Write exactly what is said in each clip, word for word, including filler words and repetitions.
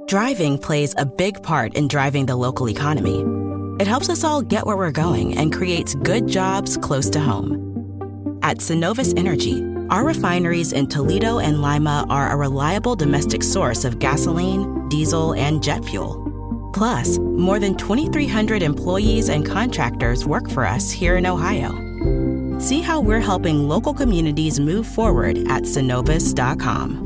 Driving plays a big part in driving the local economy. It helps us all get where we're going and creates good jobs close to home. At Synovus Energy, our refineries in Toledo and Lima are a reliable domestic source of gasoline, diesel, and jet fuel. Plus, more than twenty-three hundred employees and contractors work for us here in Ohio. See how we're helping local communities move forward at Synovus dot com.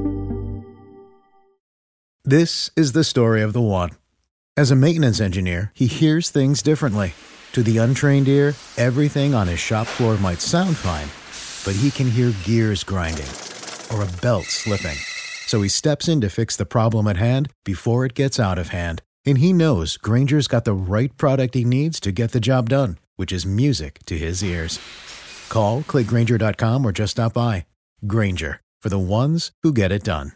This is the story of the one. As a maintenance engineer, he hears things differently. To the untrained ear, everything on his shop floor might sound fine, but he can hear gears grinding or a belt slipping. So he steps in to fix the problem at hand before it gets out of hand. And he knows Grainger's got the right product he needs to get the job done, which is music to his ears. Call, click Grainger dot com, or just stop by. Grainger, for the ones who get it done.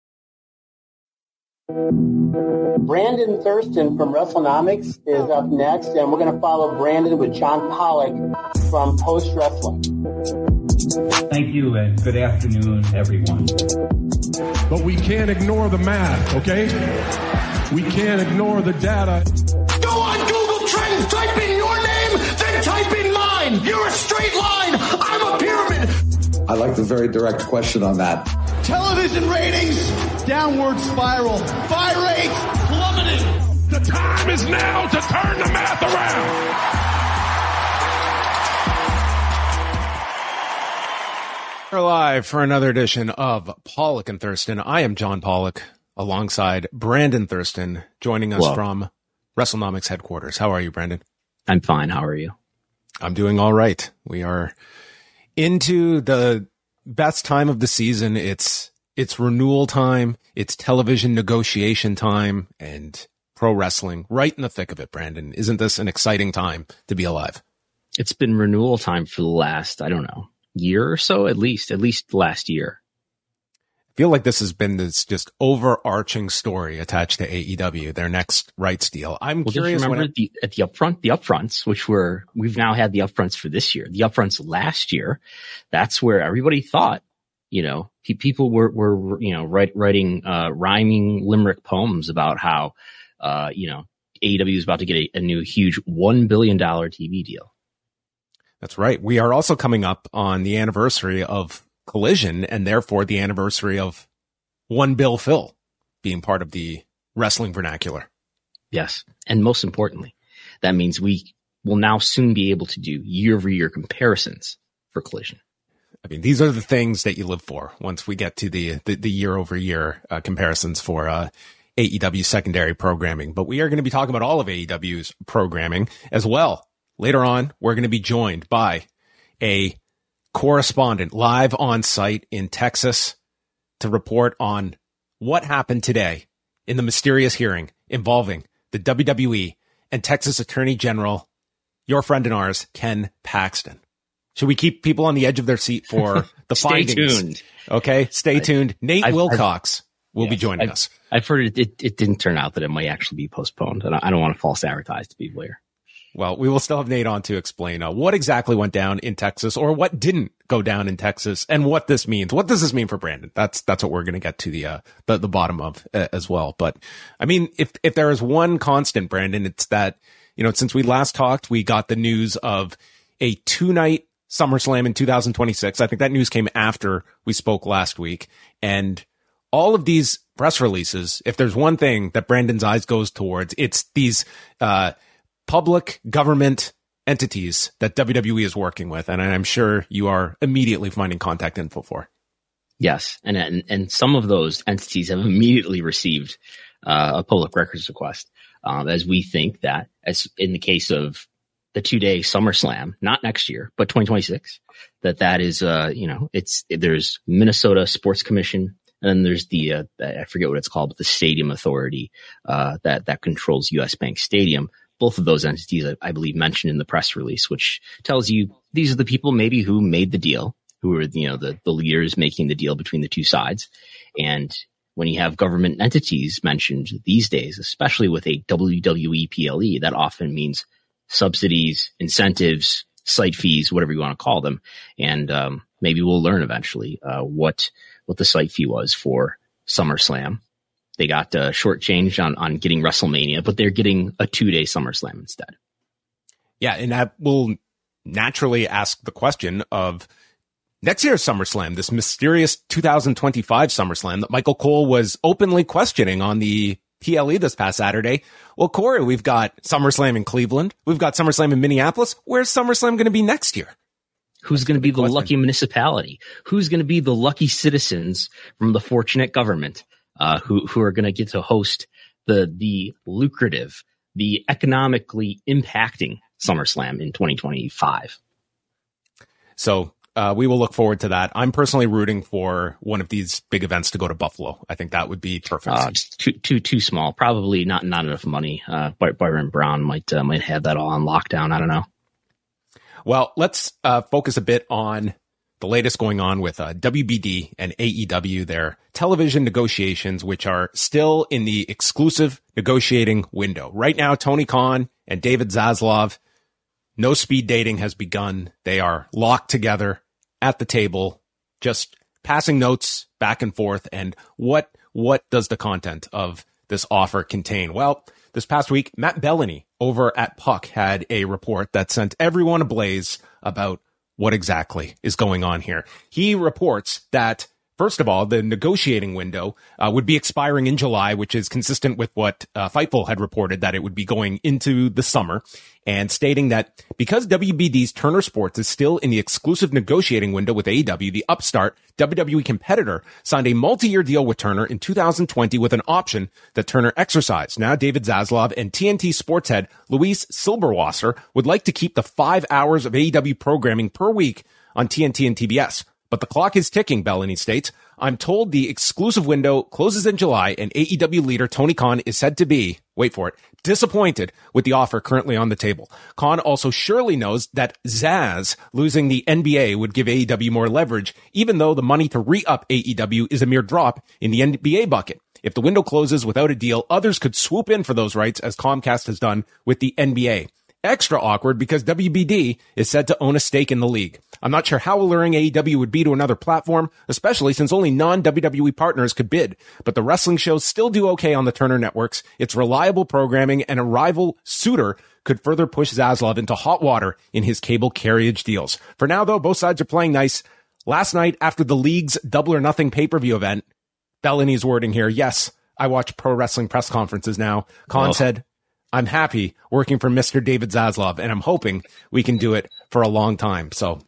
Brandon Thurston from WrestleNomics is up next, and we're going to follow Brandon with John Pollock from Post Wrestling. Thank you, and good afternoon, everyone. But we can't ignore the math, okay? We can't ignore the data. Go on Google Trends, type in your name, then type in mine. You're a straight line. I'm a pyramid. I like the very direct question on that. Television ratings, downward spiral. Buy rate, plummeting. The time is now to turn the math around. We're live for another edition of Pollock and Thurston. I am John Pollock, alongside Brandon Thurston, joining us Hello. from WrestleNomics headquarters. How are you, Brandon? I'm fine. How are you? I'm doing all right. We are into the best time of the season. It's it's renewal time. It's television negotiation time, and pro wrestling right in the thick of it. Brandon, isn't this an exciting time to be alive? It's been renewal time for the last, I don't know, year or so, at least, at least last year. I feel like this has been this just overarching story attached to A E W, their next rights deal. I'm well, curious. Just remember when it, the, at the upfront, the upfronts, which were, we've now had the upfronts for this year, the upfronts last year. That's where everybody thought, you know, pe- people were, were, you know, write, writing, uh, rhyming limerick poems about how, uh, you know, A E W is about to get a, a new huge one billion dollars T V deal. That's right. We are also coming up on the anniversary of Collision, and therefore the anniversary of One Bill Phil being part of the wrestling vernacular. Yes. And most importantly, that means we will now soon be able to do year over year comparisons for Collision. I mean, these are the things that you live for once we get to the, the, the year over year uh, comparisons for uh, A E W secondary programming. But we are going to be talking about all of A E W's programming as well. Later on, we're going to be joined by a correspondent live on site in Texas to report on what happened today in the mysterious hearing involving the W W E and Texas Attorney General, your friend and ours, Ken Paxton. Should we keep people on the edge of their seat for the Stay findings? Stay tuned. Okay, stay I, tuned. Nate I've, Wilcox I've, will yes, be joining I've, us. I've heard it, it, it didn't turn out that it might actually be postponed, and I, I don't want to false advertise to people here. Well, we will still have Nate on to explain uh, what exactly went down in Texas, or what didn't go down in Texas, and what this means. What does this mean for Brandon? That's that's what we're going to get to the uh, the, the bottom of uh, as well. But I mean, if if there is one constant, Brandon, it's that, you know, since we last talked, we got the news of a two night SummerSlam in two thousand twenty-six. I think that news came after we spoke last week, and all of these press releases, if there's one thing that Brandon's eyes goes towards, it's these uh public government entities that W W E is working with, and I'm sure you are immediately finding contact info for. Yes, and and, and some of those entities have immediately received uh, a public records request, um, as we think that, as in the case of the two-day SummerSlam, not next year, but twenty twenty-six, that that is, uh, you know, it's there's Minnesota Sports Commission, and then there's the uh, I forget what it's called, but the Stadium Authority uh, that that controls U S Bank Stadium. Both of those entities, I believe, mentioned in the press release, which tells you these are the people maybe who made the deal, who are, you know, the, the leaders making the deal between the two sides. And when you have government entities mentioned these days, especially with a W W E P L E, that often means subsidies, incentives, site fees, whatever you want to call them. And um, maybe we'll learn eventually uh, what what the site fee was for SummerSlam they got uh, shortchanged on on getting WrestleMania, but they're getting a two day SummerSlam instead. Yeah, and that will naturally ask the question of next year's SummerSlam, this mysterious two thousand twenty-five SummerSlam that Michael Cole was openly questioning on the P L E this past Saturday. Well, Corey, we've got SummerSlam in Cleveland. We've got SummerSlam in Minneapolis. Where's SummerSlam going to be next year? Who's going to be the question. lucky municipality? Who's going to be the lucky citizens from the fortunate government uh, who who are going to get to host the the lucrative, the economically impacting SummerSlam in twenty twenty-five? So uh, we will look forward to that. I'm personally rooting for one of these big events to go to Buffalo. I think that would be perfect. Uh, too too too small. Probably not not enough money. Uh, Byron Brown might uh, might have that all on lockdown. I don't know. Well, let's uh, focus a bit on the latest going on with uh, W B D and A E W, their television negotiations, which are still in the exclusive negotiating window. Right now, Tony Khan and David Zaslav, no speed dating has begun. They are locked together at the table, just passing notes back and forth. And what what does the content of this offer contain? Well, this past week, Matt Bellany over at Puck had a report that sent everyone ablaze about what exactly is going on here. He reports that, first of all, the negotiating window uh, would be expiring in July, which is consistent with what uh, Fightful had reported, that it would be going into the summer, and stating that because W B D's Turner Sports is still in the exclusive negotiating window with A E W, the upstart W W E competitor signed a multi-year deal with Turner in two thousand twenty with an option that Turner exercised. Now, David Zaslav and T N T Sports head Luis Silberwasser would like to keep the five hours of A E W programming per week on T N T and T B S. But the clock is ticking, Bellany states. I'm told the exclusive window closes in July, and A E W leader Tony Khan is said to be, wait for it, disappointed with the offer currently on the table. Khan also surely knows that Zaz losing the N B A would give A E W more leverage, even though the money to re-up A E W is a mere drop in the N B A bucket. If the window closes without a deal, others could swoop in for those rights, as Comcast has done with the N B A. Extra awkward because W B D is said to own a stake in the league. I'm not sure how alluring A E W would be to another platform, especially since only non-W W E partners could bid. But the wrestling shows still do okay on the Turner networks. It's reliable programming, and a rival suitor could further push Zaslav into hot water in his cable carriage deals. For now, though, both sides are playing nice. Last night, after the league's Double or Nothing pay-per-view event, Bellany's wording here, yes, I watch pro wrestling press conferences now. Khan oh. said, I'm happy working for Mister David Zaslav, and I'm hoping we can do it for a long time. So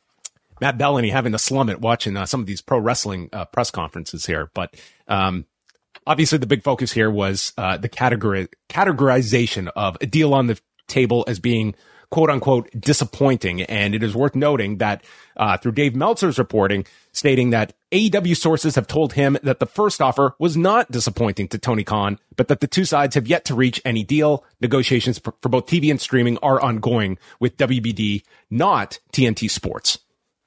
Matt Bellany having to slum it watching uh, some of these pro wrestling uh, press conferences here. But um, obviously the big focus here was uh, the categori- categorization of a deal on the table as being quote unquote disappointing. And it is worth noting that uh, through Dave Meltzer's reporting, stating that A E W sources have told him that the first offer was not disappointing to Tony Khan, but that the two sides have yet to reach any deal. Negotiations for, for both T V and streaming are ongoing with W B D, not T N T Sports.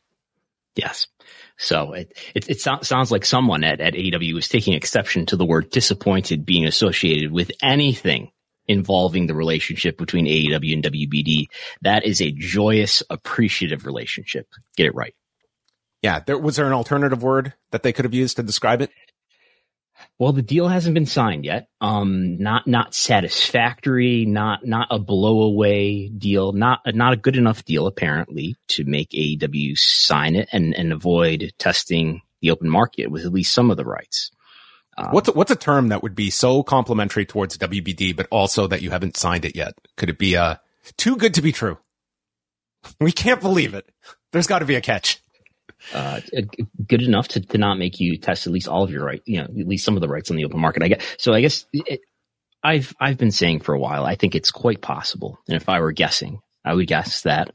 Yes. So it it, it so- sounds like someone at, at A E W is taking exception to the word disappointed being associated with anything involving the relationship between A E W and W B D. That is a joyous, appreciative relationship. Get it right. Yeah. There, was there an alternative word that they could have used to describe it? Well, the deal hasn't been signed yet. Um, not, not satisfactory, not, not a blow-away deal, not, not a good enough deal, apparently, to make A E W sign it and, and avoid testing the open market with at least some of the rights. Um, what's a, what's a term that would be so complimentary towards W B D, but also that you haven't signed it yet? Could it be uh too good to be true? We can't believe it. There's got to be a catch. Uh, good enough to, to not make you test at least all of your rights, you know, at least some of the rights on the open market. I guess. So I guess it, I've I've been saying for a while, I think it's quite possible, and if I were guessing, I would guess that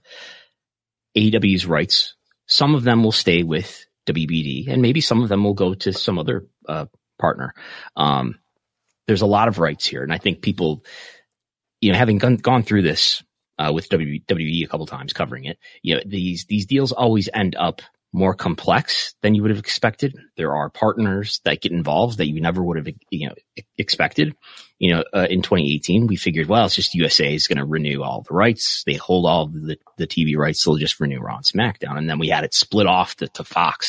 A E W's rights, some of them will stay with W B D, and maybe some of them will go to some other uh, partner. Um, there's a lot of rights here, and I think people, you know, having gone, gone through this uh, with W W E a couple times, covering it, you know, these these deals always end up more complex than you would have expected. There are partners that get involved that you never would have, you know, expected. You know, uh, in twenty eighteen, we figured, well, it's just U S A is going to renew all the rights. They hold all the, the T V rights. They'll just renew Raw and SmackDown. And then we had it split off to, to Fox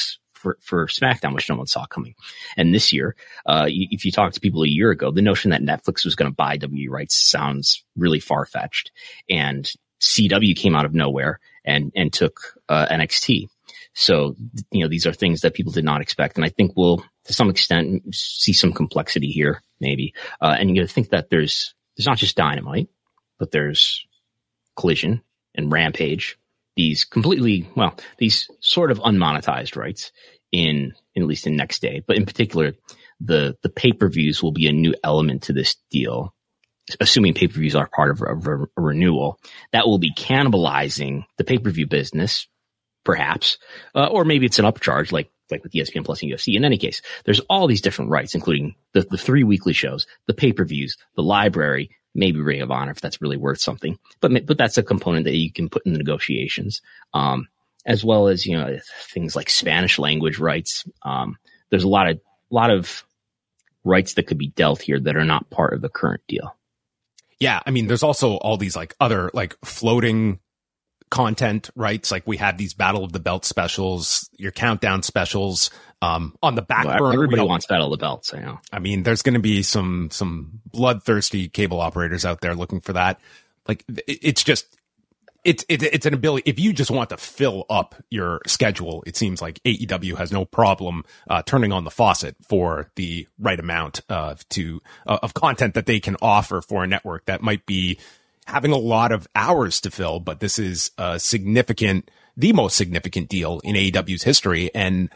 for, for SmackDown, which no one saw coming. And this year, uh, if you talk to people a year ago, the notion that Netflix was going to buy W W E rights sounds really far-fetched. And C W came out of nowhere and, and took, uh, N X T. So, you know, these are things that people did not expect. And I think we'll, to some extent, see some complexity here, maybe. Uh, and you got to think that there's, there's not just Dynamite, but there's Collision and Rampage. These completely, well, these sort of unmonetized rights in, in at least in Next Day. But in particular, the, the pay-per-views will be a new element to this deal. Assuming pay-per-views are part of a, a renewal, that will be cannibalizing the pay-per-view business, perhaps, uh, or maybe it's an upcharge like like with E S P N Plus and U F C. In any case, there's all these different rights, including the, the three weekly shows, the pay-per-views, the library, maybe Ring of Honor if that's really worth something. But but that's a component that you can put in the negotiations, um, as well as, you know, things like Spanish language rights. Um, there's a lot of lot of rights that could be dealt here that are not part of the current deal. Yeah, I mean, there's also all these like other like floating content rights. Like we had these Battle of the Belt specials, your countdown specials, um, on the back well, burner. Everybody you know, wants Battle of the Belts, I know. I mean, there's going to be some some bloodthirsty cable operators out there looking for that. Like it, it's just it's it, it's an ability. If you just want to fill up your schedule, it seems like A E W has no problem uh, turning on the faucet for the right amount of to uh, of content that they can offer for a network that might be having a lot of hours to fill. But this is a significant, the most significant deal in A E W's history. And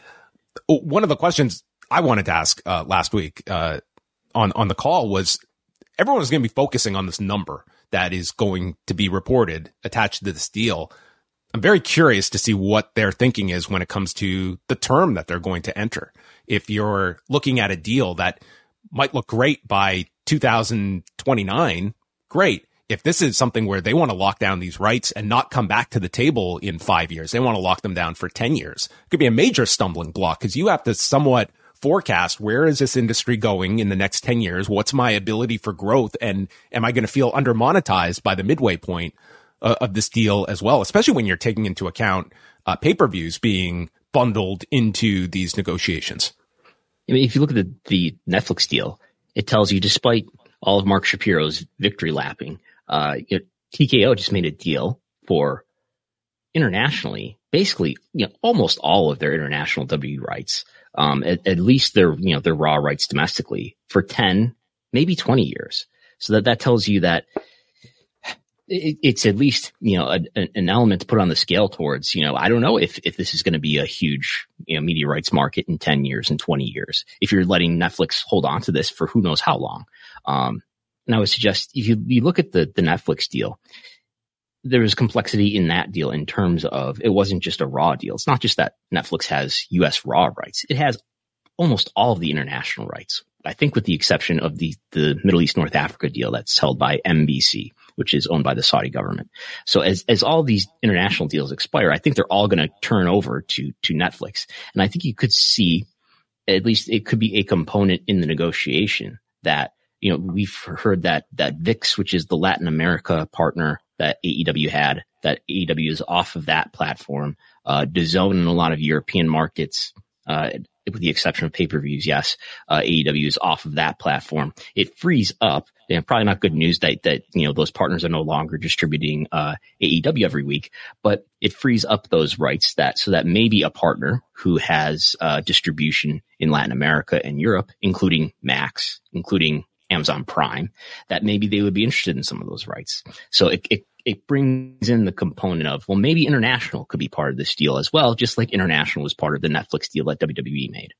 one of the questions I wanted to ask uh, last week uh, on on the call was, everyone was going to be focusing on this number that is going to be reported attached to this deal. I'm very curious to see what their thinking is when it comes to the term that they're going to enter. If you're looking at a deal that might look great by two thousand twenty-nine, great. If this is something where they want to lock down these rights and not come back to the table in five years, they want to lock them down for ten years, it could be a major stumbling block because you have to somewhat forecast, where is this industry going in the next ten years? What's my ability for growth? And am I going to feel under monetized by the midway point uh, of this deal as well? Especially when you're taking into account uh, pay-per-views being bundled into these negotiations. I mean, if you look at the, the Netflix deal, it tells you, despite all of Mark Shapiro's victory lapping, uh, it, T K O just made a deal for internationally, basically, you know, almost all of their international W W E rights. Um, at, at least their, you know, their Raw rights domestically for ten, maybe twenty years. So that, that tells you that it, it's at least, you know, a, an element to put on the scale towards, you know, I don't know if, if this is going to be a huge, you know, media rights market in ten years and twenty years, if you're letting Netflix hold on to this for who knows how long. Um, and I would suggest if you, you look at the, the Netflix deal, there is complexity in that deal in terms of it wasn't just a Raw deal. It's not just that Netflix has U S Raw rights. It has almost all of the international rights, I think with the exception of the, the Middle East North Africa deal that's held by M B C, which is owned by the Saudi government. So as, as all these international deals expire, I think they're all going to turn over to, to Netflix. And I think you could see, at least it could be a component in the negotiation that, you know, we've heard that, that V I X, which is the Latin America partner that A E W had, that A E W is off of that platform. Uh, DAZN in a lot of European markets, uh, with the exception of pay-per-views, yes, uh, A E W is off of that platform. It frees up, and probably not good news that, that, you know, those partners are no longer distributing, uh, A E W every week, but it frees up those rights that, so that maybe a partner who has, uh, distribution in Latin America and Europe, including Max, including Amazon Prime, that maybe they would be interested in some of those rights. So it, it, it brings in the component of, well, maybe international could be part of this deal as well, just like international was part of the Netflix deal that W W E made.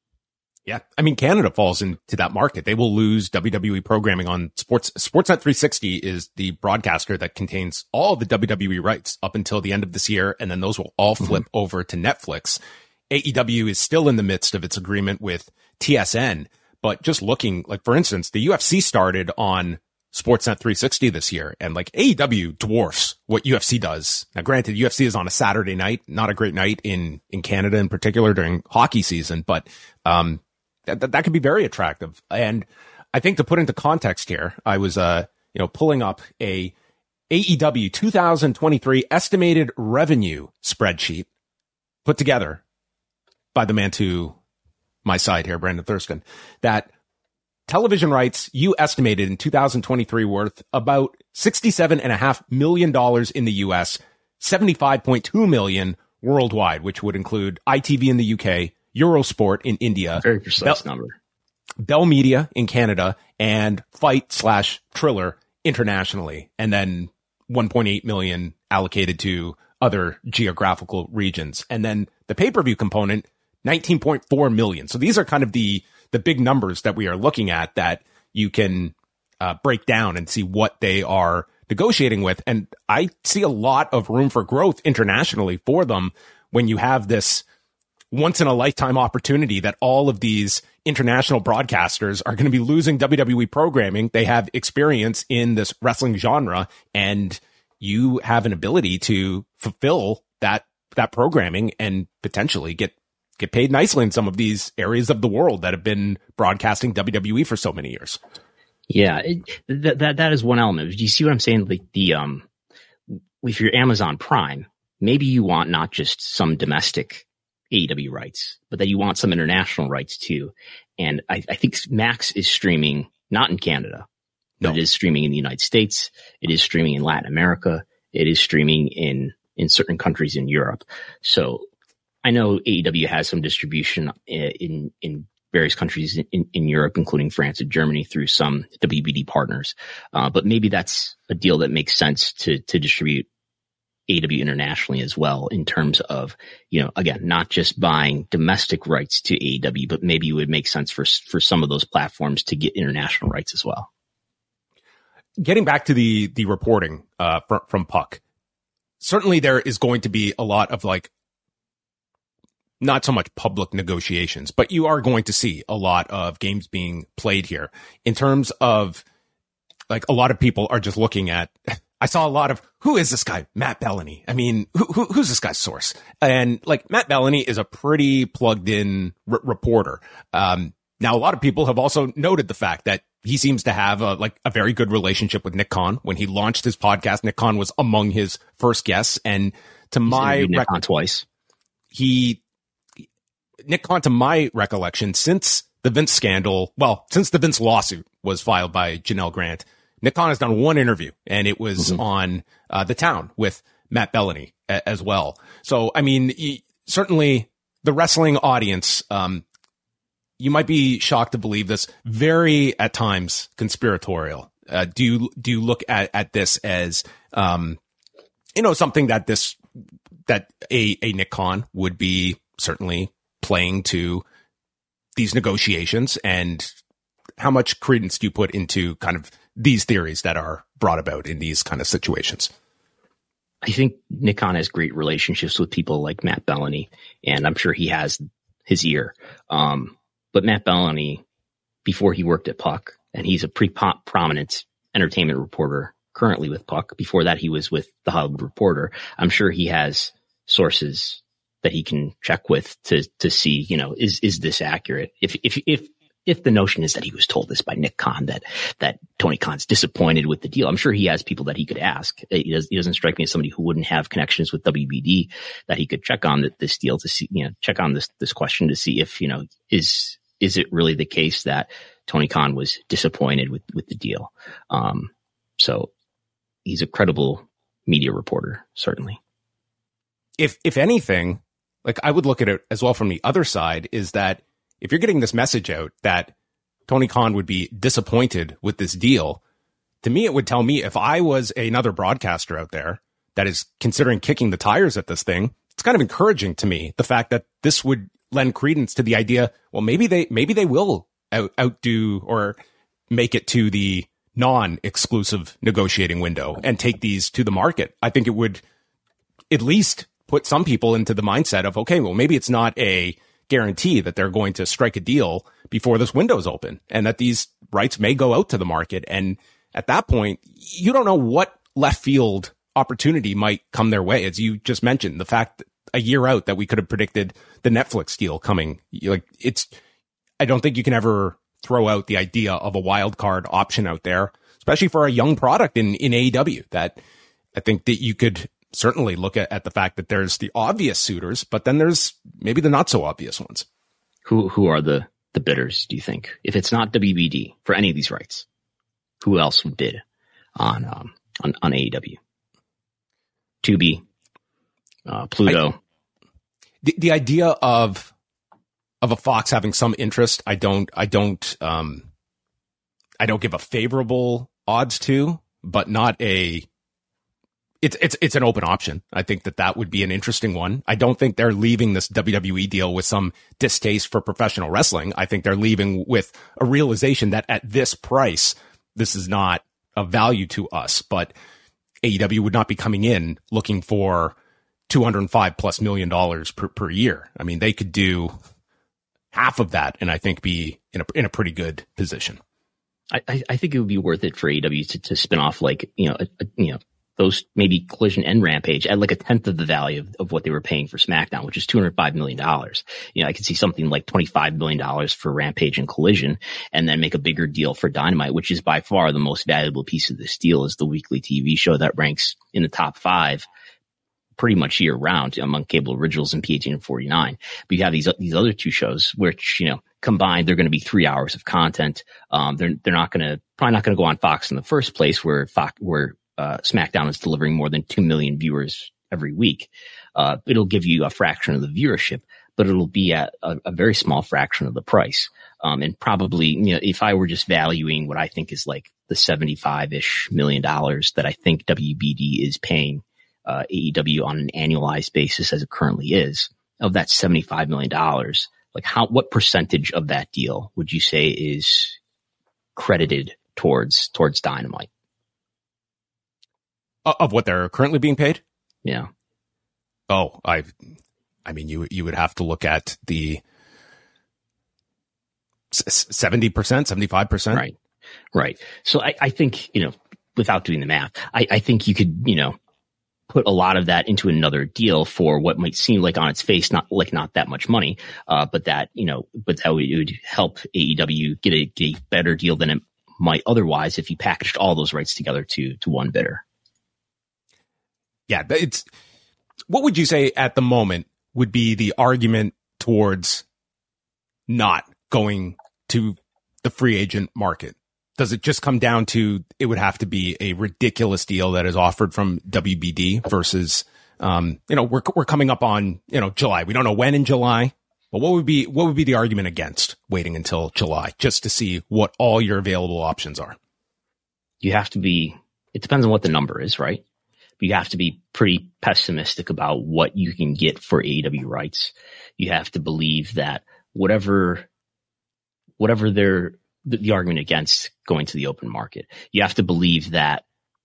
Yeah. I mean, Canada falls into that market. They will lose W W E programming on sports. Sportsnet three sixty is the broadcaster that contains all the W W E rights up until the end of this year. And then those will all flip mm-hmm. over to Netflix. A E W is still in the midst of its agreement with T S N. But just looking, like, for instance, the U F C started on Sportsnet three sixty this year, and like A E W dwarfs what U F C does. Now, granted, U F C is on a Saturday night, not a great night in, in Canada in particular during hockey season, but, um, that, that, that could be very attractive. And I think to put into context here, I was, uh, you know, pulling up a A E W two thousand twenty-three estimated revenue spreadsheet put together by the man to my side here, Brandon Thurston, that television rights you estimated in two thousand twenty-three worth about sixty-seven and a half million dollars in the U S, seventy-five point two million worldwide, which would include I T V in the U K, Eurosport in India, very precise Bell, number, Bell Media in Canada, and Fight slash Triller internationally, and then one point eight million allocated to other geographical regions, and then the pay-per-view component, nineteen point four million. So these are kind of the the big numbers that we are looking at that you can uh, break down and see what they are negotiating with. And I see a lot of room for growth internationally for them when you have this once in a lifetime opportunity that all of these international broadcasters are going to be losing W W E programming. They have experience in this wrestling genre, and you have an ability to fulfill that, that programming and potentially get, get paid nicely in some of these areas of the world that have been broadcasting W W E for so many years. Yeah, it, that, that, that is one element. Do you see what I'm saying? Like the, um, if you're Amazon Prime, maybe you want not just some domestic A E W rights, but that you want some international rights too. And I, I think Max is streaming not in Canada, but no. It is streaming in the United States. It is streaming in Latin America. It is streaming in, in certain countries in Europe. So I know A E W has some distribution in, in various countries in, in Europe, including France and Germany through some W B D partners. Uh, but maybe that's a deal that makes sense to, to distribute A E W internationally as well, in terms of, you know, again, not just buying domestic rights to A E W, but maybe it would make sense for, for some of those platforms to get international rights as well. Getting back to the, the reporting, uh, from, from Puck, certainly there is going to be a lot of like, not so much public negotiations, but you are going to see a lot of games being played here in terms of like a lot of people are just looking at, I saw a lot of, who is this guy? Matt Bellany. I mean, who, who who's this guy's source? And like Matt Bellany is a pretty plugged in r- reporter. Um, now a lot of people have also noted the fact that he seems to have a, like a very good relationship with Nick Khan. When he launched his podcast, Nick Khan was among his first guests. And to He's my Nick Khan twice, he, Nick Khan, to my recollection, since the Vince scandal, well, since the Vince lawsuit was filed by Janelle Grant, Nick Khan has done one interview, and it was mm-hmm. on uh, The Town with Matt Bellany a- as well. So, I mean, y- certainly the wrestling audience, um, you might be shocked to believe this, very at times conspiratorial. Uh, do you do you look at, at this as, um, you know, something that this that a a Nick Khan would be certainly playing to these negotiations, and how much credence do you put into kind of these theories that are brought about in these kind of situations? I think Nick Khan has great relationships with people like Matt Bellany, and I'm sure he has his ear. Um, but Matt Bellany, before he worked at Puck, and he's a pretty po- prominent entertainment reporter currently with Puck. Before that, he was with The Hollywood Reporter. I'm sure he has sources that he can check with to, to see, you know, is, is this accurate? If, if, if, if the notion is that he was told this by Nick Khan, that, that Tony Khan's disappointed with the deal, I'm sure he has people that he could ask. He, does, he doesn't strike me as somebody who wouldn't have connections with W B D that he could check on the, this deal to see, you know, check on this, this question to see if, you know, is, is it really the case that Tony Khan was disappointed with, with the deal? Um, so he's a credible media reporter, certainly. If, if anything, like I would look at it as well from the other side, is that if you're getting this message out that Tony Khan would be disappointed with this deal, to me, it would tell me if I was another broadcaster out there that is considering kicking the tires at this thing, it's kind of encouraging to me, the fact that this would lend credence to the idea, well, maybe they, maybe they will out, outdo or make it to the non-exclusive negotiating window and take these to the market. I think it would at least put some people into the mindset of, okay, well, maybe it's not a guarantee that they're going to strike a deal before this window is open, and that these rights may go out to the market. And at that point, you don't know what left field opportunity might come their way. As you just mentioned, the fact that a year out that we could have predicted the Netflix deal coming, like it's, I don't think you can ever throw out the idea of a wild card option out there, especially for a young product in, in A E W, that I think that you could certainly look at, at the fact that there's the obvious suitors, but then there's maybe the not so obvious ones. Who who are the, the bidders, do you think? If it's not W B D for any of these rights, who else would bid on um, on, on A E W? Tubi, uh, Pluto. I, the the idea of of a Fox having some interest, I don't I don't um I don't give a favorable odds to, but not a. It's it's it's an open option. I think that that would be an interesting one. I don't think they're leaving this W W E deal with some distaste for professional wrestling. I think they're leaving with a realization that at this price, this is not of value to us. But A E W would not be coming in looking for two hundred five plus million dollars per, per year. I mean, they could do half of that and I think be in a in a pretty good position. I, I think it would be worth it for A E W to, to spin off like, you know, a, a, you know, those maybe Collision and Rampage at like a tenth of the value of, of what they were paying for SmackDown, which is two hundred five million dollars. You know, I could see something like twenty-five million dollars for Rampage and Collision and then make a bigger deal for Dynamite, which is by far the most valuable piece of this deal, is the weekly T V show that ranks in the top five pretty much year round among cable originals and P eighteen and forty-nine. But you have these, these other two shows which, you know, combined, they're going to be three hours of content. Um, they're, they're not going to, probably not going to go on Fox in the first place where Fox, where, Uh, SmackDown is delivering more than two million viewers every week. Uh, it'll give you a fraction of the viewership, but it'll be at a, a very small fraction of the price. Um, and probably, you know, if I were just valuing what I think is like the seventy-five-ish million dollars that I think W B D is paying uh, A E W on an annualized basis as it currently is, of that seventy-five million dollars, like how, what percentage of that deal would you say is credited towards, towards Dynamite? Of what they're currently being paid? Yeah. Oh, I, I mean, you you would have to look at the seventy percent, seventy-five percent. Right. Right. So I, I think, you know, without doing the math, I, I think you could, you know, put a lot of that into another deal for what might seem like on its face, not like not that much money, uh, but that, you know, but that would, it would help A E W get a, get a better deal than it might otherwise if you packaged all those rights together to, to one bidder. Yeah, it's, what would you say at the moment would be the argument towards not going to the free agent market? Does it just come down to it would have to be a ridiculous deal that is offered from W B D versus, um, you know, we're we're coming up on, you know, July. We don't know when in July, but what would be what would be the argument against waiting until July just to see what all your available options are? You have to be. It depends on what the number is, right? You have to be pretty pessimistic about what you can get for A E W rights. You have to believe that whatever, whatever their, the, the argument against going to the open market, you have to believe that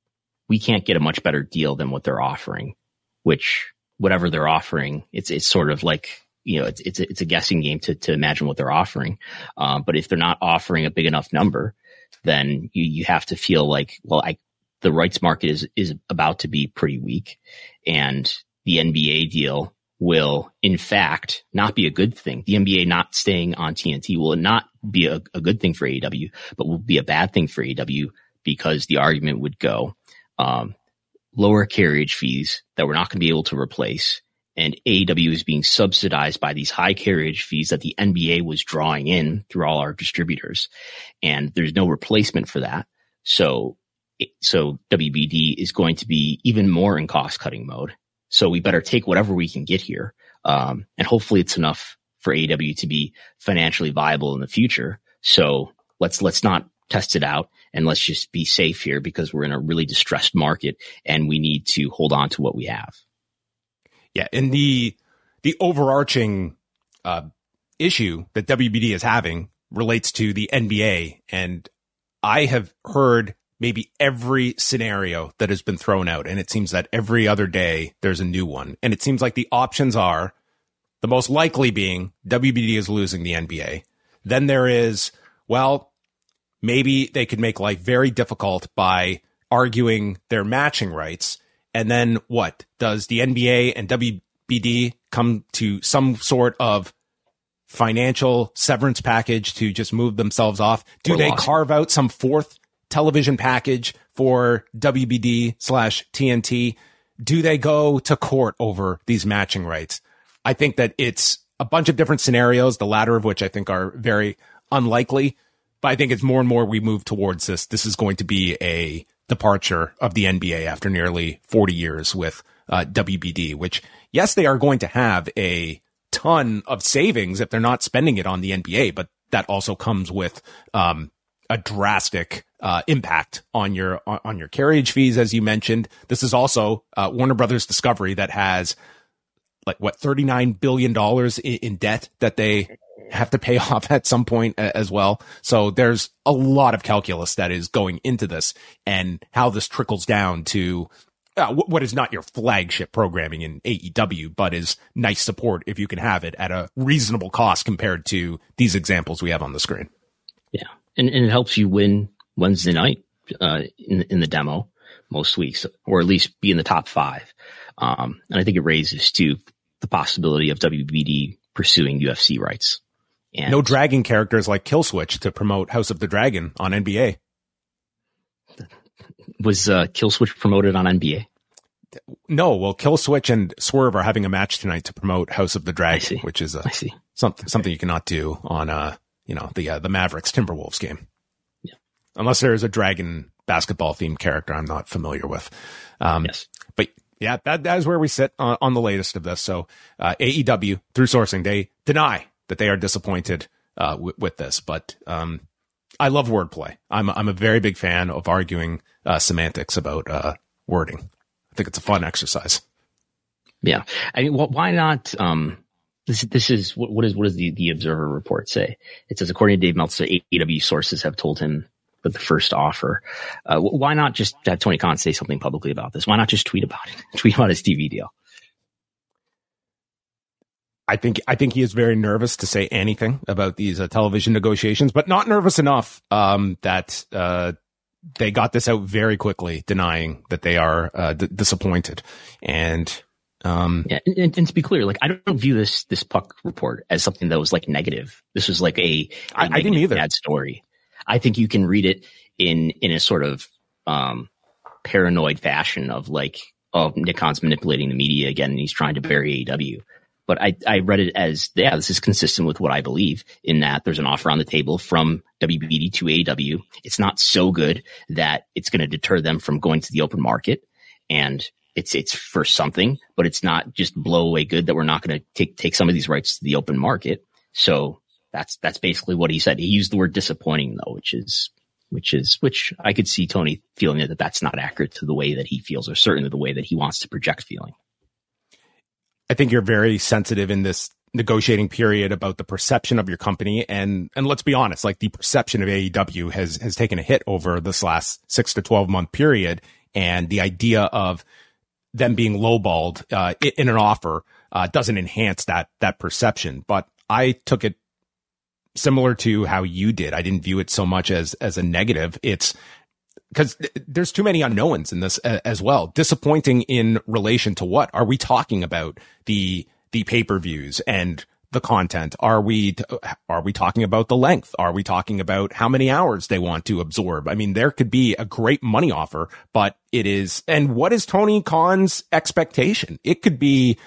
we can't get a much better deal than what they're offering, which whatever they're offering, it's, it's sort of like, you know, it's, it's, a, it's a guessing game to, to imagine what they're offering. Um, but if they're not offering a big enough number, then you, you have to feel like, well, I, the rights market is, is about to be pretty weak, and the N B A deal will in fact not be a good thing. The N B A not staying on T N T will not be a, a good thing for A E W, but will be a bad thing for A E W because the argument would go, um, lower carriage fees that we're not going to be able to replace. And A E W is being subsidized by these high carriage fees that the N B A was drawing in through all our distributors. And there's no replacement for that. So So W B D is going to be even more in cost cutting mode. So we better take whatever we can get here. Um, and hopefully it's enough for A E W to be financially viable in the future. So let's, let's not test it out and let's just be safe here because we're in a really distressed market and we need to hold on to what we have. Yeah. And the, the overarching, uh, issue that W B D is having relates to the N B A. And I have heard maybe every scenario that has been thrown out. And it seems that every other day there's a new one. And it seems like the options are the most likely being W B D is losing the N B A. Then there is, well, maybe they could make life very difficult by arguing their matching rights. And then what? Does the N B A and W B D come to some sort of financial severance package to just move themselves off? Do or they lawsuit. carve out some fourth television package for W B D slash T N T? do they go to court over these matching rights? I think that it's a bunch of different scenarios, the latter of which I think are very unlikely. But I think it's more and more we move towards this. This is going to be a departure of the N B A after nearly forty years with uh, W B D, which, yes, they are going to have a ton of savings if they're not spending it on the N B A, but that also comes with um, a drastic uh, impact on your on, on your carriage fees, as you mentioned. This is also uh, Warner Brothers Discovery that has like what thirty-nine billion dollars in, in debt that they have to pay off at some point as well. So there's a lot of calculus that is going into this and how this trickles down to uh, what is not your flagship programming in A E W, but is nice support if you can have it at a reasonable cost compared to these examples we have on the screen. Yeah. And, and it helps you win Wednesday night uh, in, in the demo most weeks, or at least be in the top five. Um, and I think it raises too the possibility of W B D pursuing U F C rights. And no dragging characters like Killswitch to promote House of the Dragon on N B A. Was uh, Killswitch promoted on N B A? No. Well, Killswitch and Swerve are having a match tonight to promote House of the Dragon, which is a, I see. Something, something you cannot do on, uh, you know, the, uh, the Mavericks Timberwolves game. Yeah. Unless there is a dragon basketball themed character I'm not familiar with. Um, yes. But yeah, that, that is where we sit on, on the latest of this. So, uh, A E W through sourcing, they deny that they are disappointed, uh, w- with this, but, um, I love wordplay. I'm, I'm a very big fan of arguing, uh, semantics about, uh, wording. I think it's a fun exercise. Yeah. I mean, wh- why not, um, this, this is, what, what is, what does the, the Observer report say? It says, according to Dave Meltzer, A E W sources have told him that the first offer, uh, why not just have Tony Khan say something publicly about this? Why not just tweet about it? Tweet about his T V deal. I think I think he is very nervous to say anything about these uh, television negotiations, but not nervous enough um, that uh, they got this out very quickly, denying that they are uh, d- disappointed. And um, yeah, and, and to be clear, like I don't view this this Puck report as something that was like negative. This was like a, a I, I didn't either. Bad story. I think you can read it in in a sort of um, paranoid fashion of like, oh, Nick Khan's manipulating the media again, and he's trying to bury A E W. But I, I read it as, yeah, this is consistent with what I believe, in that there's an offer on the table from W B D to A E W. It's not so good that it's going to deter them from going to the open market. And it's, it's for something, but it's not just blow away good that we're not going to take, take some of these rights to the open market. So that's, that's basically what he said. He used the word disappointing though, which is, which is, which I could see Tony feeling that that's not accurate to the way that he feels, or certainly the way that he wants to project feeling. I think you're very sensitive in this negotiating period about the perception of your company. And, and let's be honest, like the perception of A E W has, has taken a hit over this last six to twelve month period. And the idea of them being lowballed, uh, in an offer, uh, doesn't enhance that, that perception. But I took it similar to how you did. I didn't view it so much as, as a negative. It's, because there's too many unknowns in this uh, as well. Disappointing in relation to what? Are we talking about the the pay-per-views and the content? Are we are we talking about the length? Are we talking about how many hours they want to absorb? I mean, there could be a great money offer, but it is, and what is Tony Khan's expectation? It could be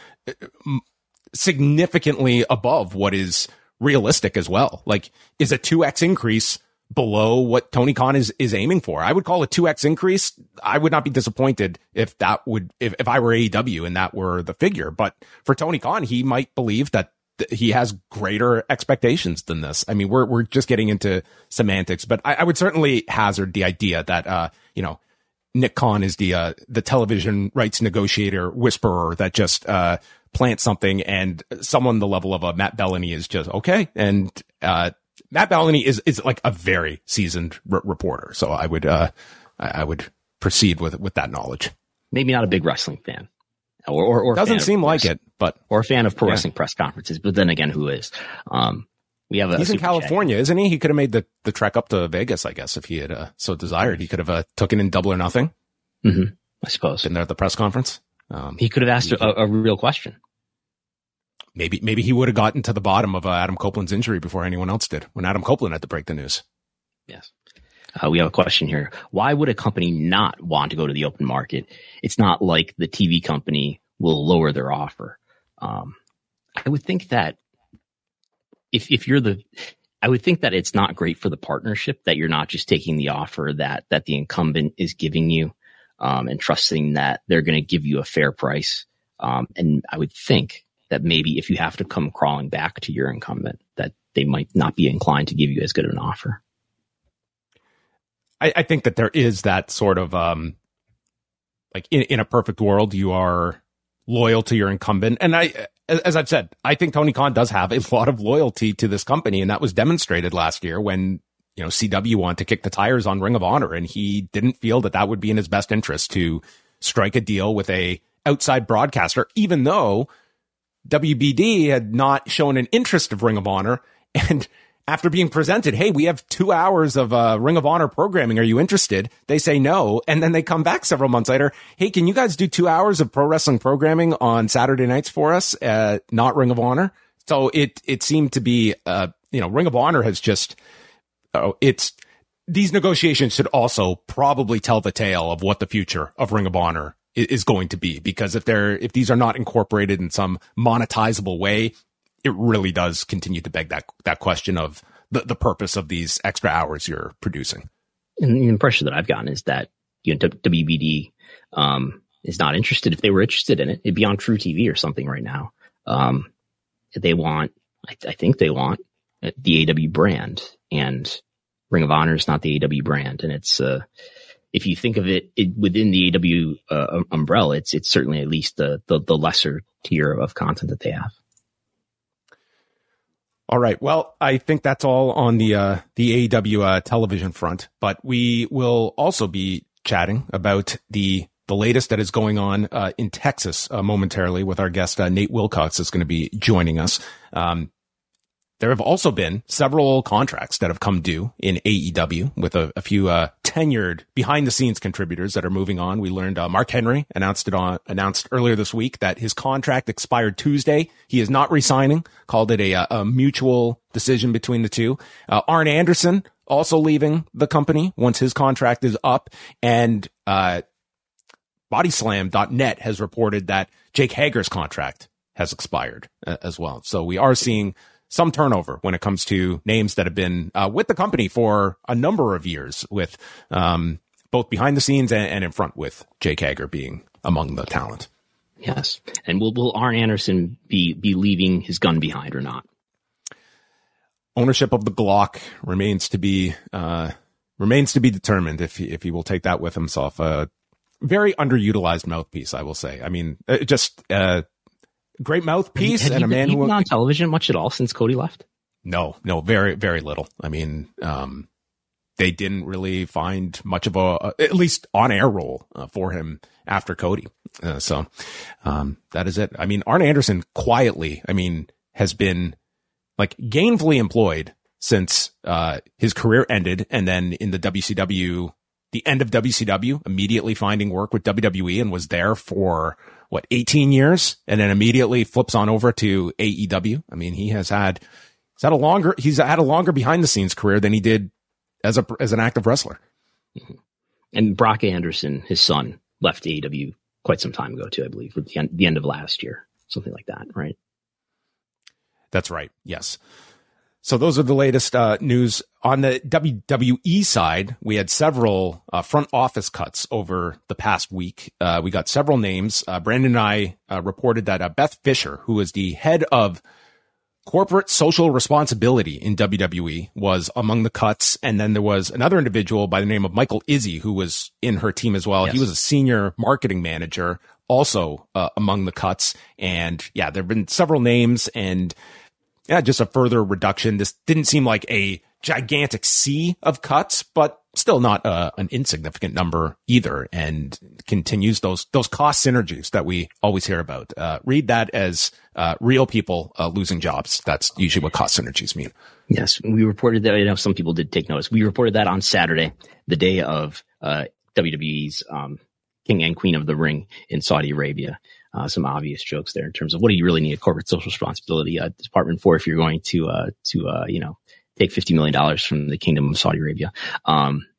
significantly above what is realistic as well. Like, is a two X increase below what Tony Khan is, is aiming for? I would call a two X increase. I would not be disappointed if that would, if, if I were A E W and that were the figure. But for Tony Khan, he might believe that th- he has greater expectations than this. I mean, we're, we're just getting into semantics, but I, I would certainly hazard the idea that, uh, you know, Nick Khan is the, uh, the television rights negotiator whisperer that just, uh, plants something, and someone the level of a Matt Bellany is just okay. And, uh, Matt Bellany is, is like a very seasoned r- reporter. So I would, uh, I, I would proceed with, with that knowledge. Maybe not a big wrestling fan, or, or, or doesn't seem like it, but, or a fan of pro yeah. wrestling press conferences. But then again, who is? Um, we have a, he's a in California, chat. Isn't he? He could have made the, the trek up to Vegas, I guess, if he had, uh, so desired. He could have, uh, taken in Double or Nothing. Mm-hmm. I suppose. Been there at the press conference. Um, he could have asked a, a real question. Maybe, maybe he would have gotten to the bottom of uh, Adam Copeland's injury before anyone else did, when Adam Copeland had to break the news. Yes. Uh, we have a question here. Why would a company not want to go to the open market? It's not like the T V company will lower their offer. Um, I would think that if if you're the, I would think that it's not great for the partnership that you're not just taking the offer that that the incumbent is giving you, um, and trusting that they're going to give you a fair price. Um, and I would think that maybe if you have to come crawling back to your incumbent, that they might not be inclined to give you as good of an offer. I, I think that there is that sort of, um, like in, in a perfect world, you are loyal to your incumbent. And I, as I've said, I think Tony Khan does have a lot of loyalty to this company. And that was demonstrated last year when, you know, C W wanted to kick the tires on Ring of Honor, and he didn't feel that that would be in his best interest to strike a deal with a outside broadcaster, even though W B D had not shown an interest of Ring of Honor. And after being presented, hey, we have two hours of uh, Ring of Honor programming. Are you interested? They say no. And then they come back several months later. Hey, can you guys do two hours of pro wrestling programming on Saturday nights for us? Uh, not Ring of Honor. So it, it seemed to be, uh, you know, Ring of Honor has just, oh, it's, these negotiations should also probably tell the tale of what the future of Ring of Honor is, is going to be. Because if they're, if these are not incorporated in some monetizable way, it really does continue to beg that that question of the, the purpose of these extra hours you're producing. And the impression that I've gotten is that, you know, W B D um, is not interested. If they were interested in it, it'd be on True T V or something right now. Um, they want, I, I think they want the A W brand, and Ring of Honor is not the A W brand. And it's, uh, if you think of it, it within the A W uh, umbrella, it's it's certainly at least the, the the lesser tier of content that they have. All right. Well, I think that's all on the uh, the A E W uh, television front, but we will also be chatting about the the latest that is going on uh, in Texas uh, momentarily with our guest uh, Nate Wilcox is going to be joining us. Um, there have also been several contracts that have come due in A E W with a, a few uh, tenured behind the scenes contributors that are moving on. We learned uh, Mark Henry announced it on announced earlier this week that his contract expired Tuesday. He is not re-signing, called it a, a mutual decision between the two. Uh, Arn Anderson also leaving the company once his contract is up, and uh, Bodyslam dot net has reported that Jake Hager's contract has expired uh, as well. So we are seeing some turnover when it comes to names that have been uh, with the company for a number of years, with um, both behind the scenes and, and in front, with Jake Hager being among the talent. Yes. And will, will Arn Anderson be, be leaving his gun behind or not? Ownership of the Glock remains to be, uh, remains to be determined if he, if he will take that with himself. A very underutilized mouthpiece, I will say. I mean, uh, just, uh, great mouthpiece have you, have and a man you who been on television much at all since Cody left? No, no, very, very little. I mean, um, they didn't really find much of a, at least on air role uh, for him after Cody. Uh, so, um, that is it. I mean, Arn Anderson quietly, I mean, has been like gainfully employed since, uh, his career ended. And then in the W C W, the end of W C W, immediately finding work with W W E and was there for what, eighteen years, and then immediately flips on over to A E W. I mean, he has had, he's had a longer, he's had a longer behind the scenes career than he did as a, as an active wrestler. Mm-hmm. And Brock Anderson, his son, left A E W quite some time ago too, I believe, at the end, the end of last year, something like that, right? That's right. Yes. So those are the latest uh, news. On the W W E side, we had several uh, front office cuts over the past week. Uh, we got several names. Uh, Brandon and I uh, reported that uh, Beth Fisher, who is the head of corporate social responsibility in W W E, was among the cuts. And then there was another individual by the name of Michael Izzy, who was in her team as well. Yes. He was a senior marketing manager, also uh, among the cuts. And yeah, there have been several names, and yeah, just a further reduction. This didn't seem like a gigantic sea of cuts, but still not uh, an insignificant number either, and continues those those cost synergies that we always hear about. Uh, read that as uh, real people uh, losing jobs. That's usually what cost synergies mean. Yes, we reported that. I know some people did take notice. We reported that on Saturday, the day of uh, W W E's um, King and Queen of the Ring in Saudi Arabia. Uh, some obvious jokes there in terms of what do you really need a corporate social responsibility uh, department for if you're going to, uh, to, uh, you know, take fifty million dollars from the Kingdom of Saudi Arabia. Um,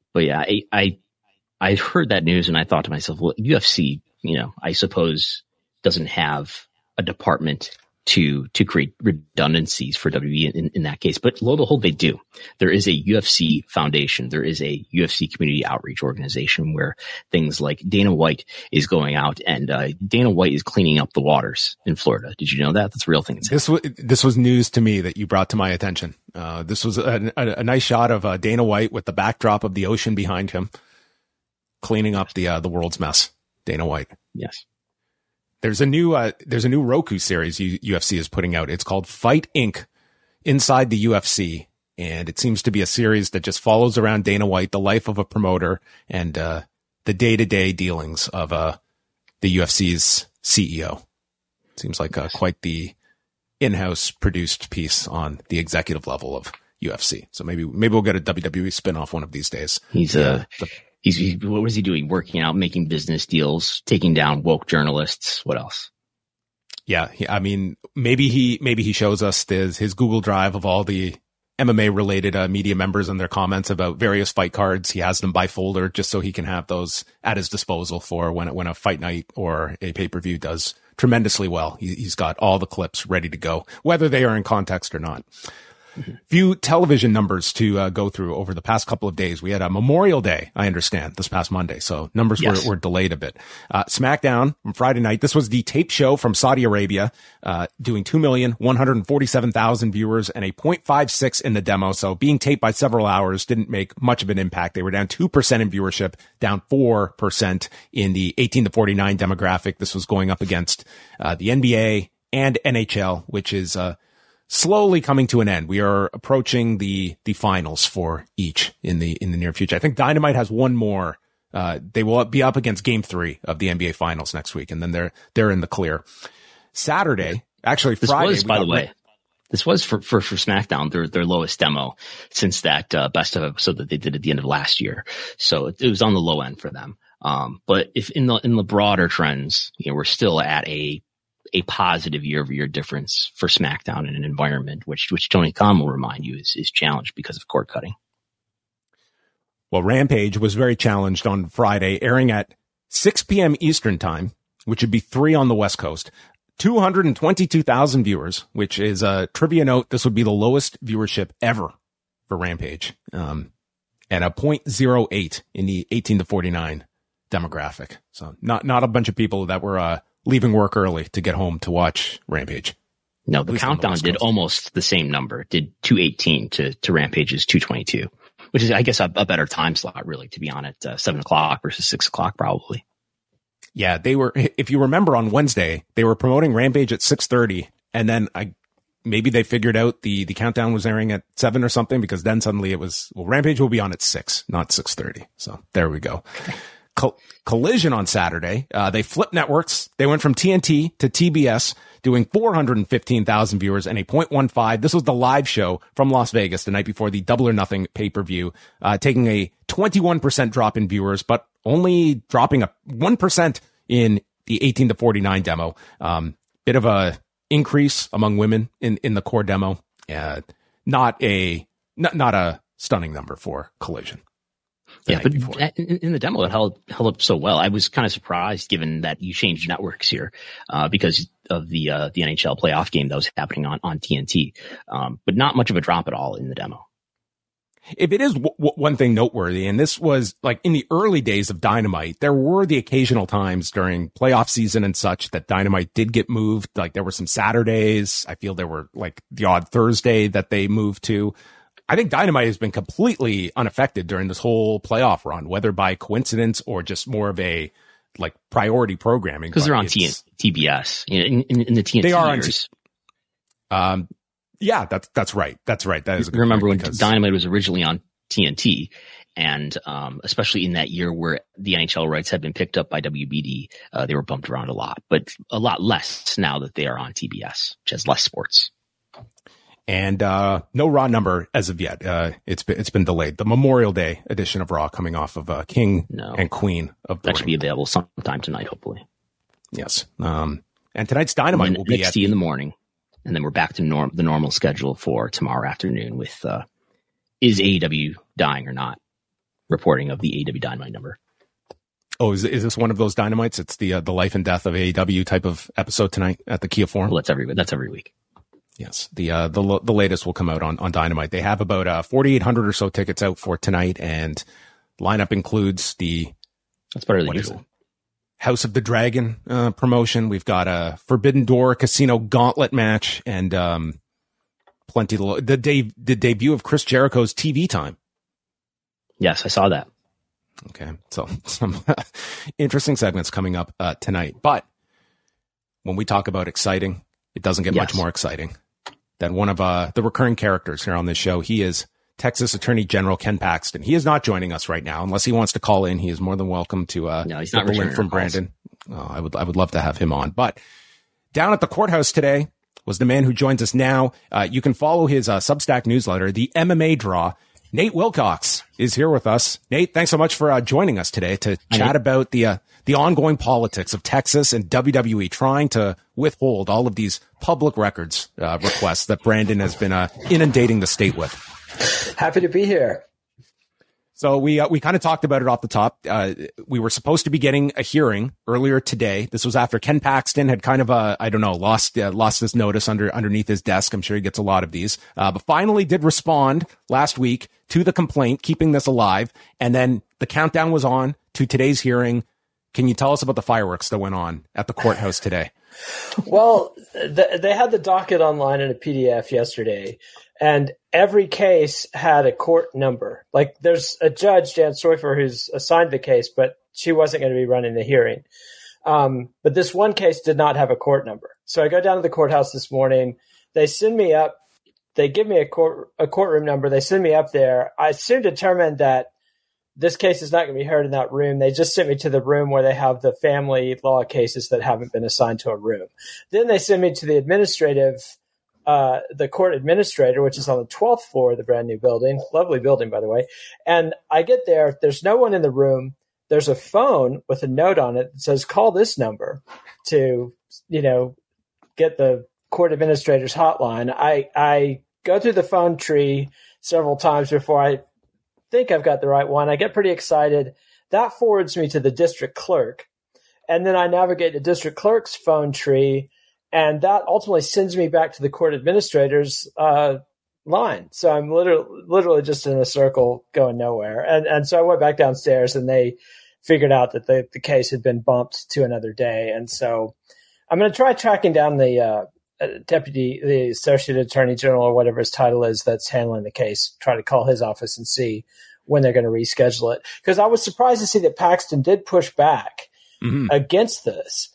but yeah, I, I, I heard that news and I thought to myself, well, U F C, you know, I suppose doesn't have a department to, to create redundancies for W W E in, in that case. But lo and behold, they do. There is a U F C foundation. There is a U F C community outreach organization where things like Dana White is going out and, uh, Dana White is cleaning up the waters in Florida. Did you know that? That's a real thing. This was, this was news to me that you brought to my attention. Uh, this was a, a, a nice shot of uh, Dana White with the backdrop of the ocean behind him, cleaning up the, uh, the world's mess. Dana White. Yes. There's a new, uh, there's a new Roku series U- UFC is putting out. It's called Fight Incorporated. Inside the U F C. And it seems to be a series that just follows around Dana White, the life of a promoter and, uh, the day to day dealings of, uh, the U F C's C E O. Seems like, uh, quite the in-house produced piece on the executive level of U F C. So maybe, maybe we'll get a W W E spinoff one of these days. He's, uh, the, He's, he, what was he doing? Working out, making business deals, taking down woke journalists. What else? Yeah. He, I mean, maybe he, maybe he shows us his, his Google Drive of all the M M A related uh, media members and their comments about various fight cards. He has them by folder just so he can have those at his disposal for when, when a fight night or a pay-per-view does tremendously well. He, he's got all the clips ready to go, whether they are in context or not. Mm-hmm. Few television numbers to uh, go through over the past couple of days. We had a Memorial Day, I understand, this past Monday. So numbers yes. were, were delayed a bit. Uh, SmackDown on Friday night. This was the tape show from Saudi Arabia, uh, doing two million one hundred forty-seven thousand viewers and a point five six in the demo. So being taped by several hours didn't make much of an impact. They were down two percent in viewership, down four percent in the eighteen to forty-nine demographic. This was going up against, uh, the N B A and N H L, which is, uh, slowly coming to an end. We are approaching the, the finals for each in the, in the near future. I think Dynamite has one more. Uh, they will be up against game three of the N B A finals next week. And then they're, they're in the clear. Saturday, actually this Friday. Was, by the way, this was for, for, for SmackDown, their, their lowest demo since that, uh, best of episode that they did at the end of last year. So it, it was on the low end for them. Um, but if in the, in the broader trends, you know, we're still at a, a positive year-over-year difference for SmackDown in an environment which, which Tony Khan will remind you is, is challenged because of cord cutting. Well, Rampage was very challenged on Friday, airing at six p.m. Eastern time, which would be three on the West Coast. two hundred twenty-two thousand viewers, which is a trivia note. This would be the lowest viewership ever for Rampage. Um, and a point zero eight in the eighteen to forty-nine demographic. So not, not a bunch of people that were, uh, leaving work early to get home to watch Rampage. No, the Countdown did almost the same number. It did two eighteen to, to Rampage's two twenty-two, which is, I guess, a, a better time slot, really, to be on at uh, seven o'clock versus six o'clock, probably. Yeah, they were, if you remember on Wednesday, they were promoting Rampage at six thirty, and then I, maybe they figured out the, the Countdown was airing at seven or something, because then suddenly it was, well, Rampage will be on at six, not six thirty. So there we go. Col- Collision on Saturday. Uh, they flipped networks. They went from T N T to T B S, doing four hundred fifteen thousand viewers and a point one five. This was the live show from Las Vegas the night before the Double or Nothing pay-per-view, uh, taking a twenty-one percent drop in viewers, but only dropping a one percent in the eighteen to forty-nine demo. Um, bit of a increase among women in, in the core demo. Uh, not a, not, not a stunning number for Collision. Yeah, but in, in the demo, it held, held up so well. I was kind of surprised given that you changed networks here, uh, because of the, uh, the N H L playoff game that was happening on, on T N T. Um, but not much of a drop at all in the demo. If it is w- w- one thing noteworthy, and this was like in the early days of Dynamite, there were the occasional times during playoff season and such that Dynamite did get moved. Like there were some Saturdays. I feel there were like the odd Thursday that they moved to. I think Dynamite has been completely unaffected during this whole playoff run, whether by coincidence or just more of a like priority programming. Because they're on T- T B S, you know, in, in, in the T N T they are years. On t- um, yeah, that's that's right. That's right. That is. A good Remember when because... Dynamite was originally on T N T, and um, especially in that year where the N H L rights had been picked up by W B D, uh, they were bumped around a lot, but a lot less now that they are on T B S, which has less sports. And, uh, no Raw number as of yet. Uh, it's been, it's been delayed. The Memorial Day edition of Raw coming off of, uh, King no. and Queen of the That should be available sometime tonight, hopefully. Yes. Um, and tonight's Dynamite and will be N X T at in the morning. And then we're back to norm, the normal schedule for tomorrow afternoon with, uh, is A E W dying or not? reporting of the A E W Dynamite number. Oh, is is this one of those Dynamites? It's the uh, the life and death of A E W type of episode tonight at the Kia Forum. Well, that's every that's every week. Yes, the uh, the the latest will come out on on Dynamite. They have about uh, forty-eight hundred or so tickets out for tonight, and lineup includes the that's better than usual House of the Dragon uh, promotion. We've got a Forbidden Door Casino Gauntlet match, and um, plenty of the de- the debut of Chris Jericho's T V time. Yes, I saw that. Okay, so some interesting segments coming up uh, tonight. But when we talk about exciting, it doesn't get yes. much more exciting than one of uh, the recurring characters here on this show. He is Texas Attorney General Ken Paxton. He is not joining us right now, unless he wants to call in. He is more than welcome to uh, no, he's not the link from Brandon. Oh, I would I would love to have him on. But down at the courthouse today was the man who joins us now. Uh, you can follow his uh, Substack newsletter, the M M A Draw. Nate Wilcox is here with us. Nate, thanks so much for uh, joining us today to chat about the uh, the ongoing politics of Texas and W W E trying to withhold all of these public records uh, requests that Brandon has been uh, inundating the state with. Happy to be here. So we uh, we kind of talked about it off the top. Uh, we were supposed to be getting a hearing earlier today. This was after Ken Paxton had kind of uh, I don't know lost uh, lost his notice under underneath his desk. I'm sure he gets a lot of these, uh, but finally did respond last week to the complaint, keeping this alive. And then the countdown was on to today's hearing. Can you tell us about the fireworks that went on at the courthouse today? Well, the, they had the docket online in a P D F yesterday, and every case had a court number. Like there's a judge, Jan Soifer, who's assigned the case, but she wasn't going to be running the hearing. Um, but this one case did not have a court number. So I go down to the courthouse this morning. They send me up. They give me a court a courtroom number. They send me up there. I soon determined that this case is not going to be heard in that room. They just sent me to the room where they have the family law cases that haven't been assigned to a room. Then they send me to the administrative, uh, the court administrator, which is on the twelfth floor of the brand new building. Lovely building, by the way. And I get there. There's no one in the room. There's a phone with a note on it that says, call this number to, you know, get the court administrator's hotline. I, I go through the phone tree several times before I think I've got the right one. I get pretty excited. That forwards me to the district clerk. And then I navigate the district clerk's phone tree, and that ultimately sends me back to the court administrator's uh, line. So I'm literally, literally just in a circle going nowhere. And, and so I went back downstairs, and they figured out that the, the case had been bumped to another day. And so I'm going to try tracking down the uh, deputy, the associate attorney general, or whatever his title is, that's handling the case, try to call his office and see when they're going to reschedule it. Because I was surprised to see that Paxton did push back mm-hmm. against this,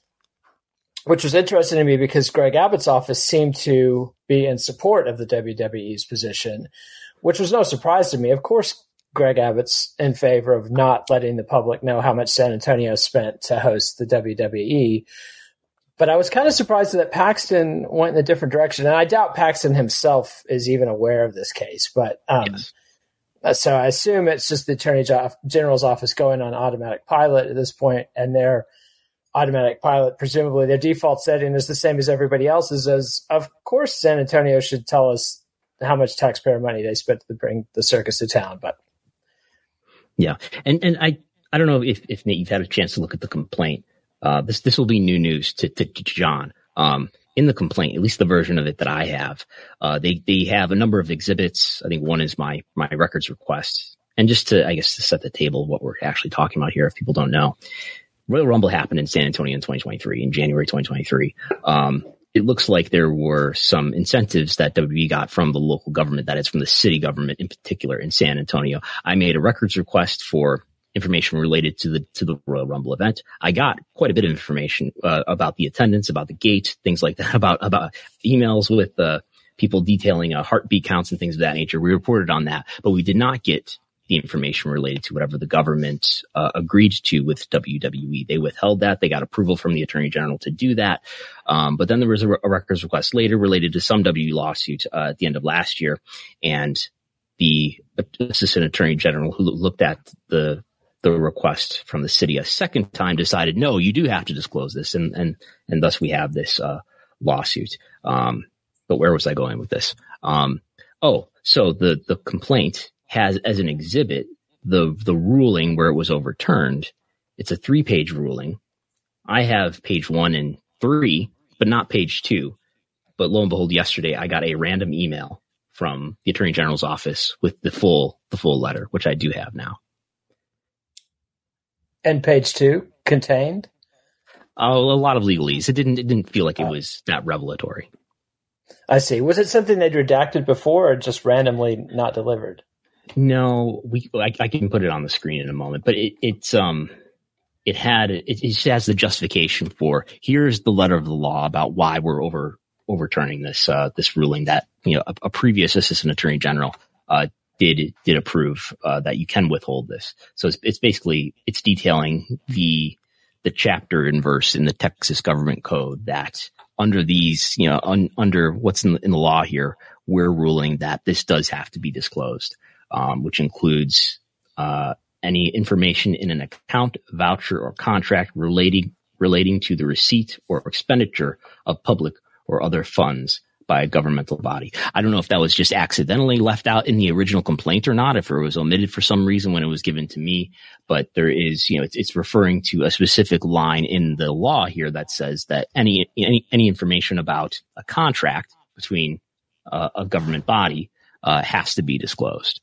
which was interesting to me because Greg Abbott's office seemed to be in support of the W W E's position, which was no surprise to me. Of course, Greg Abbott's in favor of not letting the public know how much San Antonio spent to host the W W E. But I was kind of surprised that Paxton went in a different direction. And I doubt Paxton himself is even aware of this case. But um, yes. So I assume it's just the Attorney General's office going on automatic pilot at this point, and their automatic pilot, presumably their default setting is the same as everybody else's. As of course, San Antonio should tell us how much taxpayer money they spent to bring the circus to town. But yeah, and and I I don't know if if Nate, you've had a chance to look at the complaint. Uh, this this will be new news to, to, to John. Um, in the complaint, at least the version of it that I have, uh, they they have a number of exhibits. I think one is my my records request, and just to I guess to set the table of what we're actually talking about here, if people don't know, Royal Rumble happened in San Antonio in twenty twenty-three, in January twenty twenty-three. Um, it looks like there were some incentives that W W E got from the local government, that is from the city government in particular in San Antonio. I made a records request for information related to the to the Royal Rumble event. I got quite a bit of information uh, about the attendance, about the gate, things like that, about about emails with uh, people detailing uh, heartbeat counts and things of that nature. We reported on that, but we did not get the information related to whatever the government uh, agreed to with W W E. They withheld that. They got approval from the Attorney General to do that. Um, but then there was a, a records request later related to some W W E lawsuit uh, at the end of last year, and the Assistant Attorney General who looked at the the request from the city a second time decided, no, you do have to disclose this. And, and, and thus we have this, uh, lawsuit. Um, but where was I going with this? Um, oh, so the, the complaint has as an exhibit the the ruling where it was overturned, it's a three page ruling. I have page one and three, but not page two. But lo and behold, yesterday I got a random email from the Attorney General's office with the full the full letter, which I do have now. And page two contained? Oh, a lot of legalese. It didn't it didn't feel like it was that revelatory. I see. Was it something they'd redacted before or just randomly not delivered? No, we I, I can put it on the screen in a moment, but it, it's um it had it, it just has the justification for here's the letter of the law about why we're over overturning this uh, this ruling that you know a, a previous assistant attorney general uh, did did approve uh, that you can withhold this. So it's, it's basically it's detailing the the chapter and verse in the Texas government code that under these you know un, under what's in the, in the law here, we're ruling that this does have to be disclosed, um, which includes uh, any information in an account, voucher, or contract relating relating to the receipt or expenditure of public or other funds by a governmental body. I don't know if that was just accidentally left out in the original complaint or not, if it was omitted for some reason when it was given to me, but there is, you know, it's, it's referring to a specific line in the law here that says that any, any, any information about a contract between uh, a government body uh, has to be disclosed.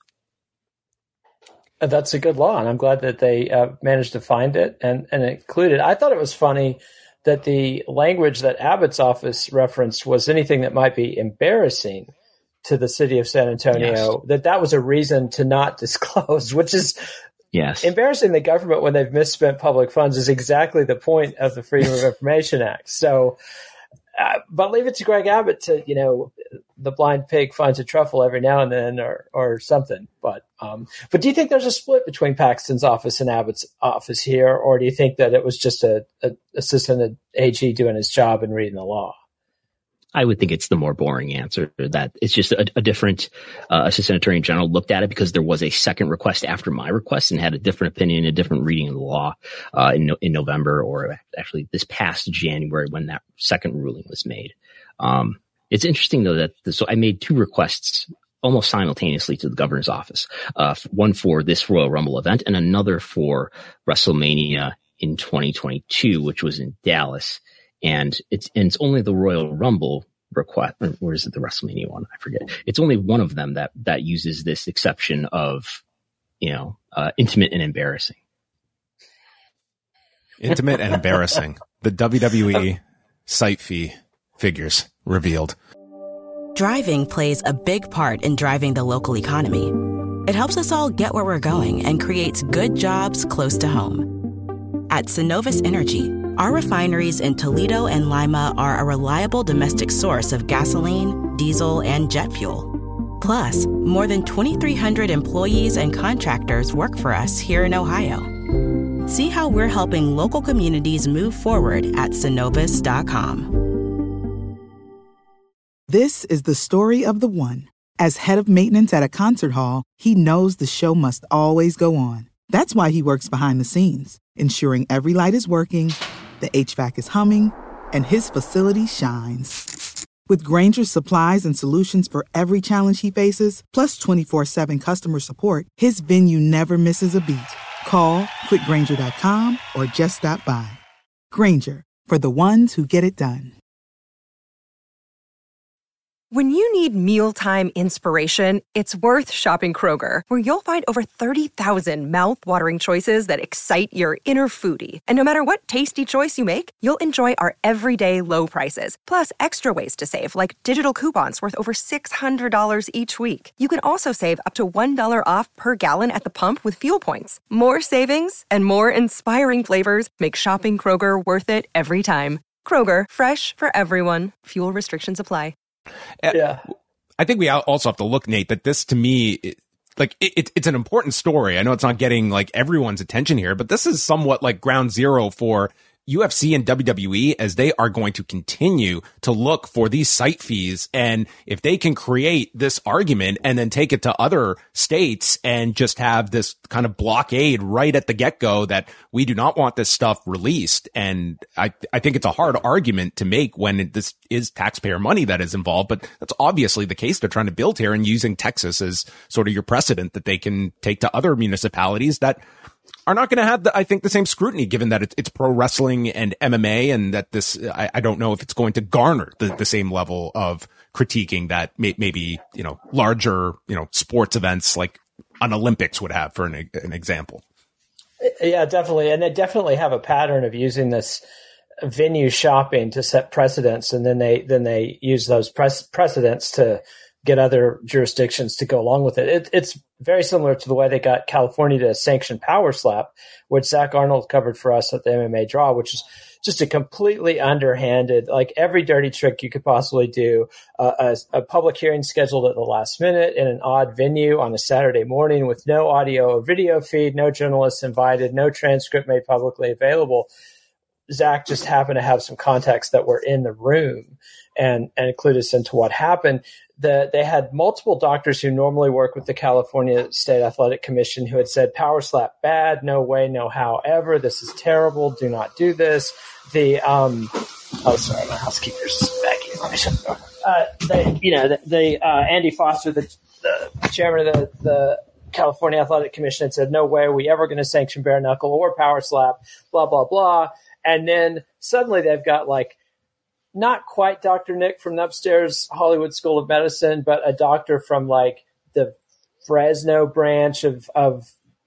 That's a good law, and I'm glad that they uh, managed to find it and, and include it. I thought it was funny that the language that Abbott's office referenced was anything that might be embarrassing to the city of San Antonio, yes. that that was a reason to not disclose, which is yes. embarrassing the government when they've misspent public funds is exactly the point of the Freedom of Information Act. So, uh, but leave it to Greg Abbott to, you know, the blind pig finds a truffle every now and then or, or something. But, um, but do you think there's a split between Paxton's office and Abbott's office here? Or do you think that it was just a, a assistant A G doing his job and reading the law? I would think it's the more boring answer, that it's just a, a different uh, assistant attorney general looked at it because there was a second request after my request and had a different opinion, a different reading of the law uh, in, in November, or actually this past January when that second ruling was made. Um, it's interesting, though, that the, so I made two requests almost simultaneously to the governor's office, uh, one for this Royal Rumble event and another for WrestleMania in twenty twenty-two, which was in Dallas. And it's, and it's only the Royal Rumble request, or, or is it the WrestleMania one? I forget. It's only one of them that, that uses this exception of, you know, uh, intimate and embarrassing. Intimate and embarrassing. The W W E site fee figures revealed. Driving plays a big part in driving the local economy. It helps us all get where we're going and creates good jobs close to home. At Synovus Energy, our refineries in Toledo and Lima are a reliable domestic source of gasoline, diesel, and jet fuel. Plus, more than twenty-three hundred employees and contractors work for us here in Ohio. See how we're helping local communities move forward at Synovus dot com. This is the story of the one. As head of maintenance at a concert hall, he knows the show must always go on. That's why he works behind the scenes, ensuring every light is working, the H V A C is humming, and his facility shines. With Grainger's supplies and solutions for every challenge he faces, plus twenty-four seven customer support, his venue never misses a beat. Call quick grainger dot com or just stop by. Grainger, for the ones who get it done. When you need mealtime inspiration, it's worth shopping Kroger, where you'll find over thirty thousand mouth-watering choices that excite your inner foodie. And no matter what tasty choice you make, you'll enjoy our everyday low prices, plus extra ways to save, like digital coupons worth over six hundred dollars each week. You can also save up to one dollar off per gallon at the pump with fuel points. More savings and more inspiring flavors make shopping Kroger worth it every time. Kroger, fresh for everyone. Fuel restrictions apply. Yeah, I think we also have to look, Nate, that this to me, it, like it, it, it's an important story. I know it's not getting like everyone's attention here, but this is somewhat like ground zero for U F C and W W E, as they are going to continue to look for these site fees. And if they can create this argument and then take it to other states and just have this kind of blockade right at the get-go that we do not want this stuff released. And I, I think it's a hard argument to make when it, this is taxpayer money that is involved, but that's obviously the case they're trying to build here, and using Texas as sort of your precedent that they can take to other municipalities that are not going to have, the, I think, the same scrutiny, given that it's, it's pro wrestling and M M A, and that this, I, I don't know if it's going to garner the, the same level of critiquing that may, maybe, you know, larger, you know, sports events like an Olympics would have, for an, an example. Yeah, definitely. And they definitely have a pattern of using this venue shopping to set precedents, and then they, then they use those pres- precedents to get other jurisdictions to go along with it. it. It's very similar to the way they got California to sanction Power Slap, which Zach Arnold covered for us at the M M A Draw, which is just a completely underhanded, like every dirty trick you could possibly do. Uh, a, a public hearing scheduled at the last minute in an odd venue on a Saturday morning with no audio or video feed, no journalists invited, no transcript made publicly available. Zach just happened to have some contacts that were in the room and, and clued us into what happened. The, they had multiple doctors who normally work with the California State Athletic Commission who had said, Power Slap bad, no way, no how ever, this is terrible, do not do this. The, um, oh, sorry, my housekeeper's back here. Let me shut the door. Uh, they, you know, the, the uh, Andy Foster, the, the chairman of the, the California Athletic Commission, had said, no way are we ever going to sanction bare knuckle or Power Slap, blah, blah, blah. And then suddenly they've got like, not quite Doctor Nick from the upstairs Hollywood School of Medicine, but a doctor from like the Fresno branch of, of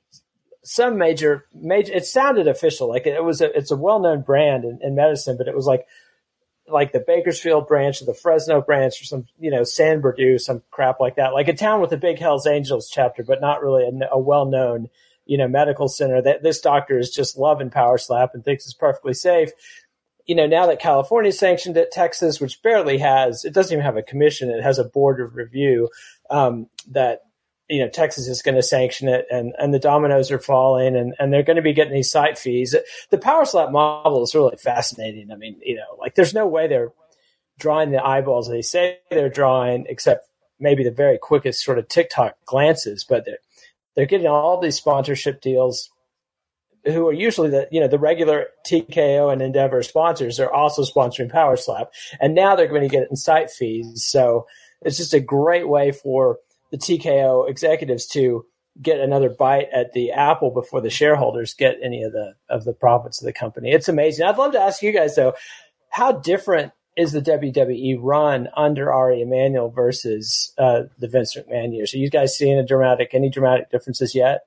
some major, major, it sounded official. Like it was a, it's a well-known brand in, in medicine, but it was like, like the Bakersfield branch or the Fresno branch or some, you know, San Bernardino, some crap like that. Like a town with a big Hells Angels chapter, but not really a, a well-known, you know, medical center. That this doctor is just loving Power Slap and thinks it's perfectly safe. You know, now that California sanctioned it, Texas, which barely has, it doesn't even have a commission, it has a board of review, um, that, you know, Texas is going to sanction it, and, and the dominoes are falling, and, and they're going to be getting these site fees. The Power Slap model is really fascinating. I mean, you know, like there's no way they're drawing the eyeballs they say they're drawing, except maybe the very quickest sort of TikTok glances, but they're, they're getting all these sponsorship deals, who are usually the, you know, the regular T K O and Endeavor sponsors are also sponsoring Power Slap. And now they're going to get in site fees. So it's just a great way for the T K O executives to get another bite at the apple before the shareholders get any of the, of the profits of the company. It's amazing. I'd love to ask you guys though, how different is the W W E run under Ari Emanuel versus uh, the Vince McMahon years? Are you guys seeing a dramatic, any dramatic differences yet?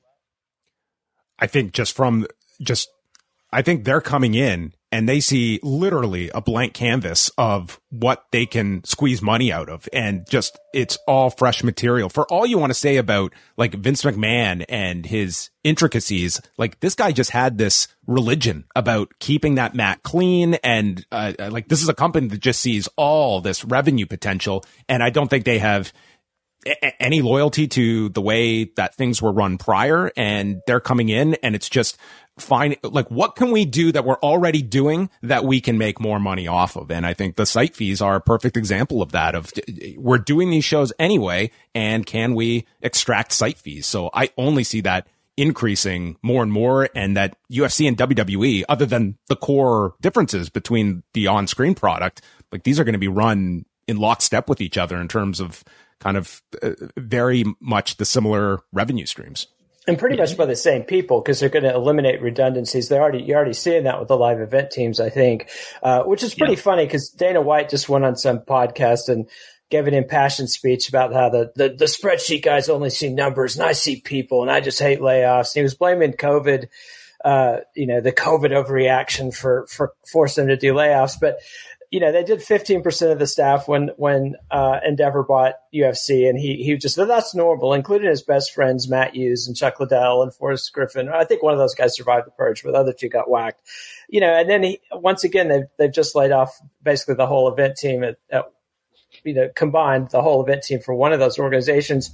I think just from just, I think they're coming in and they see literally a blank canvas of what they can squeeze money out of. And just, it's all fresh material. For all you want to say about like Vince McMahon and his intricacies, like this guy just had this religion about keeping that mat clean. And uh, like, this is a company that just sees all this revenue potential. And I don't think they have any loyalty to the way that things were run prior, and they're coming in and it's just fine. Like, what can we do that we're already doing that we can make more money off of? And I think the site fees are a perfect example of that, of we're doing these shows anyway, and can we extract site fees? So I only see that increasing more and more, and that U F C and W W E, other than the core differences between the on-screen product, like these are going to be run in lockstep with each other in terms of kind of uh, very much the similar revenue streams. And pretty much by the same people, because they're going to eliminate redundancies. They're already, you're already seeing that with the live event teams, I think, uh, which is pretty yeah. funny, because Dana White just went on some podcast and gave an impassioned speech about how the, the, the spreadsheet guys only see numbers and I see people and I just hate layoffs. And he was blaming COVID, uh, you know, the COVID overreaction for, for forcing them to do layoffs. But you know, they did fifteen percent of the staff when, when, uh, Endeavor bought U F C, and he, he just said that's normal, including his best friends, Matt Hughes and Chuck Liddell and Forrest Griffin. I think one of those guys survived the purge, but the other two got whacked, you know, and then he, once again, they've, they've just laid off basically the whole event team at, at, you know, combined the whole event team for one of those organizations.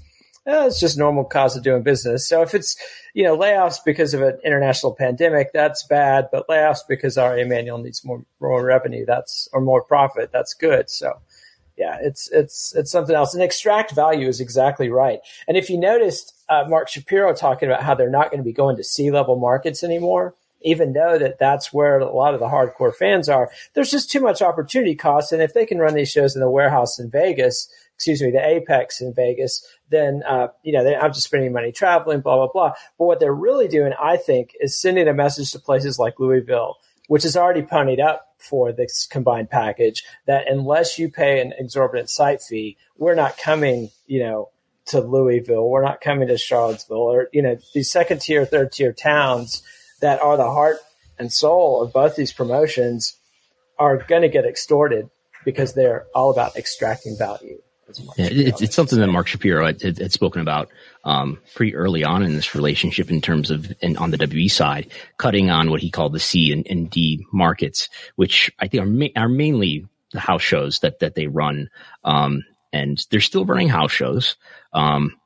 eh, it's just normal cost of doing business. So if it's, you know, layoffs because of an international pandemic, that's bad. But layoffs because Ari Emanuel needs more, more revenue, that's or more profit, that's good. So yeah, it's it's it's something else. And extract value is exactly right. And if you noticed uh, Mark Shapiro talking about how they're not going to be going to C-level markets anymore, even though that that's where a lot of the hardcore fans are, there's just too much opportunity cost. And if they can run these shows in the warehouse in Vegas, excuse me, the Apex in Vegas, then, uh, you know, they don't have to spend any money traveling, blah, blah, blah. But what they're really doing, I think, is sending a message to places like Louisville, which is already ponied up for this combined package, that unless you pay an exorbitant site fee, we're not coming, you know, to Louisville. We're not coming to Charlottesville or, you know, these second tier, third tier towns that are the heart and soul of both these promotions are going to get extorted because they're all about extracting value. Yeah, it's, it's something that Mark Shapiro had, had, had spoken about um, pretty early on in this relationship in terms of, and on the W W E side, cutting on what he called the C and, and D markets, which I think are, ma- are mainly the house shows that, that they run. Um, and they're still running house shows. Um,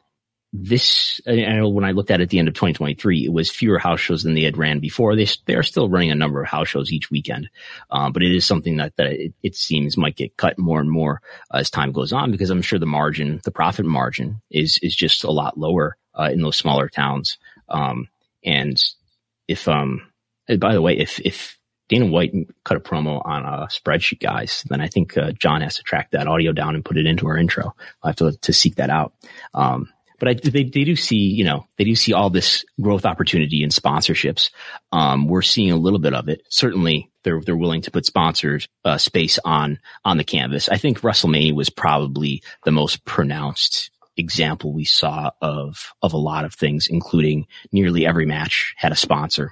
this, I know when I looked at it at the end of twenty twenty-three, it was fewer house shows than they had ran before. They, they are still running a number of house shows each weekend. Um, but it is something that, that it, it seems might get cut more and more as time goes on, because I'm sure the margin, the profit margin is, is just a lot lower, uh, in those smaller towns. Um, and if, um, and by the way, if, if Dana White cut a promo on a spreadsheet, guys, then I think, uh, John has to track that audio down and put it into our intro. I'll have to, to seek that out. Um, But I, they, they do see, you know, they do see all this growth opportunity in sponsorships. Um, we're seeing a little bit of it. Certainly, they're they're willing to put sponsors uh, space on on the canvas. I think WrestleMania was probably the most pronounced example we saw of of a lot of things, including nearly every match had a sponsor.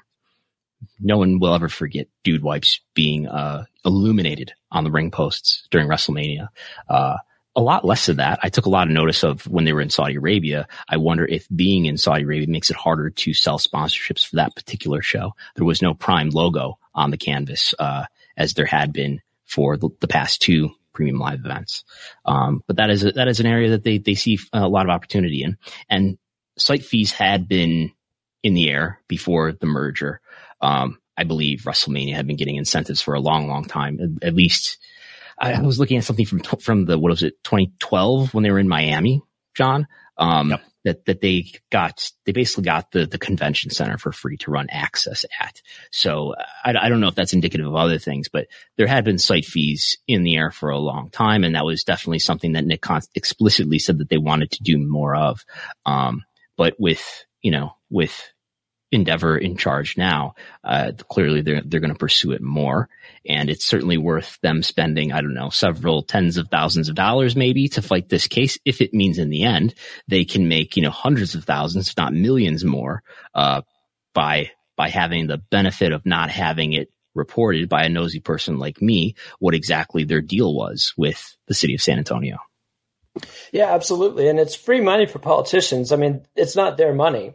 No one will ever forget Dude Wipes being uh, illuminated on the ring posts during WrestleMania. Uh, A lot less of that. I took a lot of notice of when they were in Saudi Arabia. I wonder if being in Saudi Arabia makes it harder to sell sponsorships for that particular show. There was no Prime logo on the canvas, uh, as there had been for the, the past two premium live events. Um, but that is, a, that is an area that they, they see a lot of opportunity in. And site fees had been in the air before the merger. Um, I believe WrestleMania had been getting incentives for a long, long time, at, at least. I was looking at something from from the, what was it, twenty twelve when they were in Miami, John, um, yep. that, that they got, they basically got the, the convention center for free to run access at. So I, I don't know if that's indicative of other things, but there had been site fees in the air for a long time. And that was definitely something that Nick Khan explicitly said that they wanted to do more of. Um, but with, you know, with Endeavor in charge now, uh, clearly they're, they're going to pursue it more. And it's certainly worth them spending, I don't know, several tens of thousands of dollars maybe to fight this case. If it means in the end, they can make, you know, hundreds of thousands, if not millions more, uh, by, by having the benefit of not having it reported by a nosy person like me, what exactly their deal was with the city of San Antonio. Yeah, absolutely. And it's free money for politicians. I mean, it's not their money.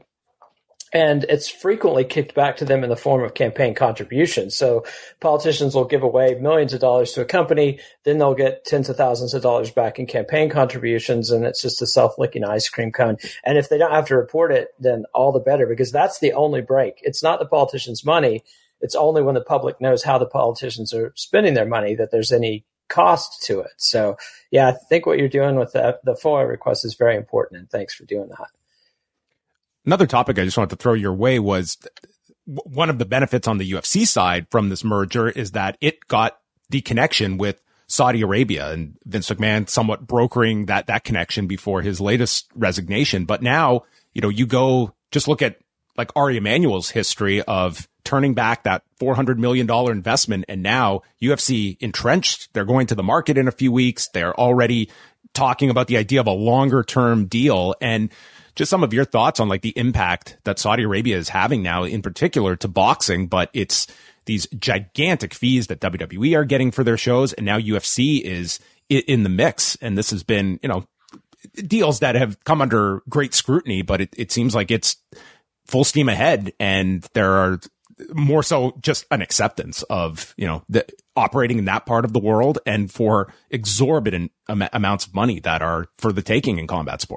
And it's frequently kicked back to them in the form of campaign contributions. So politicians will give away millions of dollars to a company, then they'll get tens of thousands of dollars back in campaign contributions, and it's just a self-licking ice cream cone. And if they don't have to report it, then all the better, because that's the only break. It's not the politicians' money. It's only when the public knows how the politicians are spending their money that there's any cost to it. So, yeah, I think what you're doing with the, the F O I request is very important, and thanks for doing that. Another topic I just wanted to throw your way was one of the benefits on the U F C side from this merger is that it got the connection with Saudi Arabia, and Vince McMahon somewhat brokering that, that connection before his latest resignation. But now, you know, you go just look at like Ari Emanuel's history of turning back that four hundred million dollars investment. And now U F C entrenched. They're going to the market in a few weeks. They're already talking about the idea of a longer term deal. And just some of your thoughts on like the impact that Saudi Arabia is having now, in particular to boxing, but it's these gigantic fees that W W E are getting for their shows. And now U F C is in the mix. And this has been, you know, deals that have come under great scrutiny, but it, it seems like it's full steam ahead. And there are more so just an acceptance of, you know, the operating in that part of the world and for exorbitant am- amounts of money that are for the taking in combat sports.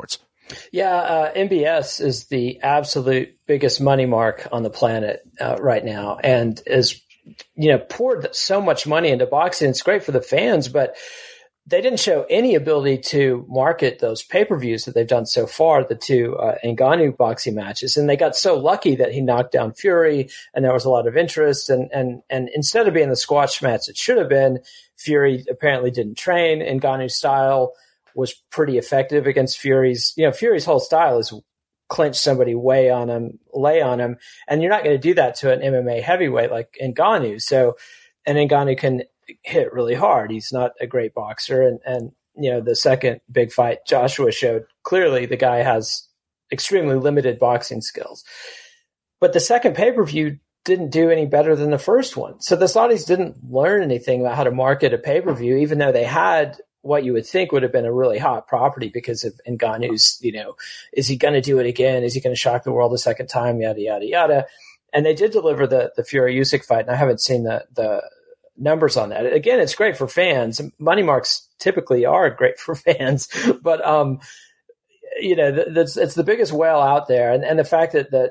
Yeah, uh, M B S is the absolute biggest money mark on the planet uh, right now, and is you know poured so much money into boxing. It's great for the fans, but they didn't show any ability to market those pay-per-views that they've done so far, the two uh, Ngannou boxing matches. And they got so lucky that he knocked down Fury, and there was a lot of interest. And and and instead of being the squash match it should have been, Fury apparently didn't train. Ngannou's style was pretty effective against Fury's. You know, Fury's whole style is clinch somebody way on him, lay on him, and you're not going to do that to an M M A heavyweight like Ngannou. So, and Ngannou can hit really hard. He's not a great boxer. And, and, you know, the second big fight Joshua showed, clearly the guy has extremely limited boxing skills. But the second pay-per-view didn't do any better than the first one. So the Saudis didn't learn anything about how to market a pay-per-view, even though they had what you would think would have been a really hot property because of Ngannou's, you know, is he going to do it again? Is he going to shock the world a second time? Yada, yada, yada. And they did deliver the, the Fury-Usyk fight, and I haven't seen the, the, numbers on that. Again, it's great for fans. Money marks typically are great for fans, but um, you know, that's it's the biggest whale out there, and and the fact that that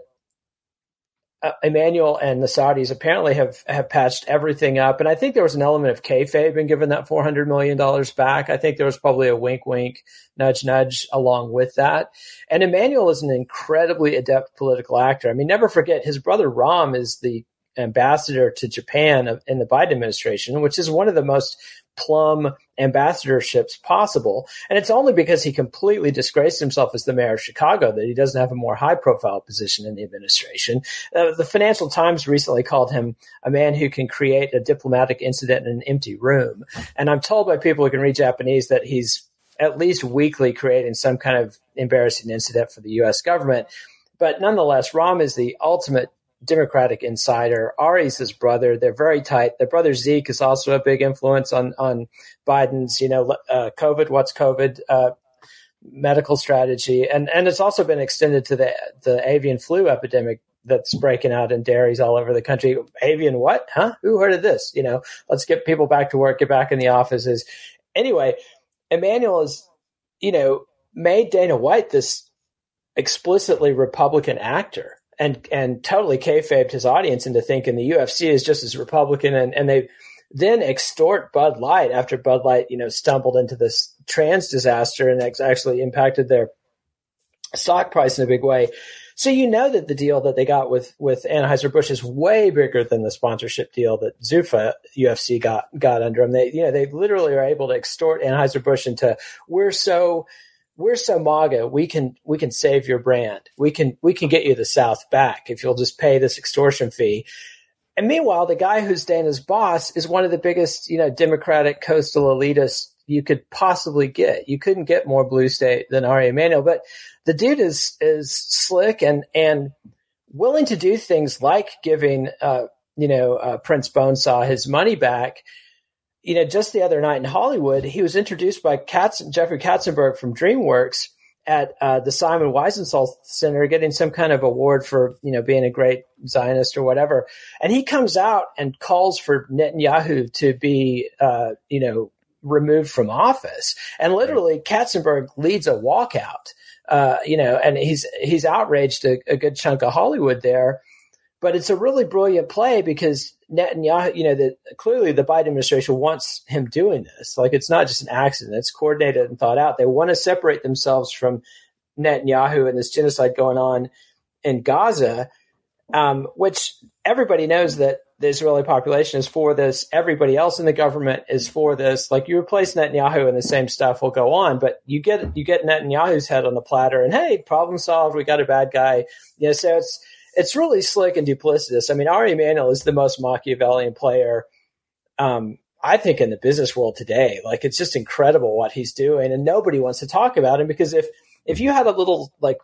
uh, Emmanuel and the Saudis apparently have have patched everything up, and I think there was an element of kayfabe in giving that four hundred million dollars back. I think there was probably a wink, wink, nudge, nudge along with that. And Emmanuel is an incredibly adept political actor. I mean, never forget his brother Ram is the ambassador to Japan in the Biden administration, which is one of the most plum ambassadorships possible. And it's only because he completely disgraced himself as the mayor of Chicago that he doesn't have a more high profile position in the administration. Uh, the Financial Times recently called him a man who can create a diplomatic incident in an empty room. And I'm told by people who can read Japanese that he's at least weekly creating some kind of embarrassing incident for the U S government. But nonetheless, Ram is the ultimate Democratic insider. Ari's his brother. They're very tight. Their brother Zeke is also a big influence on on Biden's, you know, uh, COVID, what's COVID, uh, medical strategy. And and it's also been extended to the the avian flu epidemic that's breaking out in dairies all over the country. Avian what? Huh? Who heard of this? You know, let's get people back to work, get back in the offices. Anyway, Emmanuel is, you know, made Dana White this explicitly Republican actor. And and totally kayfabed his audience into thinking the U F C is just as Republican, and, and they then extort Bud Light after Bud Light, you know, stumbled into this trans disaster and actually impacted their stock price in a big way. So you know that the deal that they got with with Anheuser-Busch is way bigger than the sponsorship deal that Zuffa U F C got got under them. They you know they literally are able to extort Anheuser-Busch into we're so. We're so MAGA, we can we can save your brand. We can we can get you the South back if you'll just pay this extortion fee. And meanwhile, the guy who's Dana's boss is one of the biggest, you know, Democratic coastal elitists you could possibly get. You couldn't get more blue state than Ari Emanuel. But the dude is is slick and and willing to do things like giving uh, you know, uh, Prince Bonesaw his money back. You know, just the other night in Hollywood, he was introduced by Katz, Jeffrey Katzenberg from DreamWorks at uh, the Simon Wiesenthal Center, getting some kind of award for, you know, being a great Zionist or whatever. And he comes out and calls for Netanyahu to be, uh, you know, removed from office. And literally, Katzenberg leads a walkout, uh, you know, and he's he's outraged a, a good chunk of Hollywood there. But it's a really brilliant play because Netanyahu, you know, that clearly the Biden administration wants him doing this. Like, it's not just an accident. It's coordinated and thought out. They want to separate themselves from Netanyahu and this genocide going on in Gaza, um, which everybody knows that the Israeli population is for this. Everybody else in the government is for this. Like, you replace Netanyahu and the same stuff will go on, but you get you get Netanyahu's head on the platter and, hey, problem solved. We got a bad guy. You know, so it's It's really slick and duplicitous. I mean, Ari Emanuel is the most Machiavellian player, um, I think, in the business world today. Like, it's just incredible what he's doing, and nobody wants to talk about him because if if you had a little, like,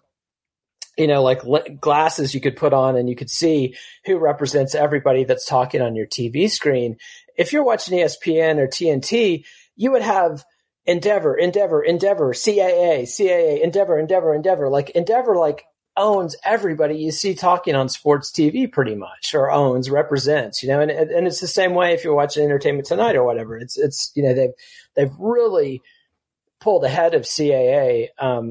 you know, like glasses you could put on and you could see who represents everybody that's talking on your T V screen, if you're watching E S P N or T N T, you would have Endeavor, Endeavor, Endeavor, C A A, C A A, Endeavor, Endeavor, Endeavor. Like, Endeavor, like, owns everybody you see talking on sports T V pretty much, or owns, represents, you know, and and it's the same way if you're watching Entertainment Tonight or whatever. It's, it's, you know, they've, they've really pulled ahead of C A A, um,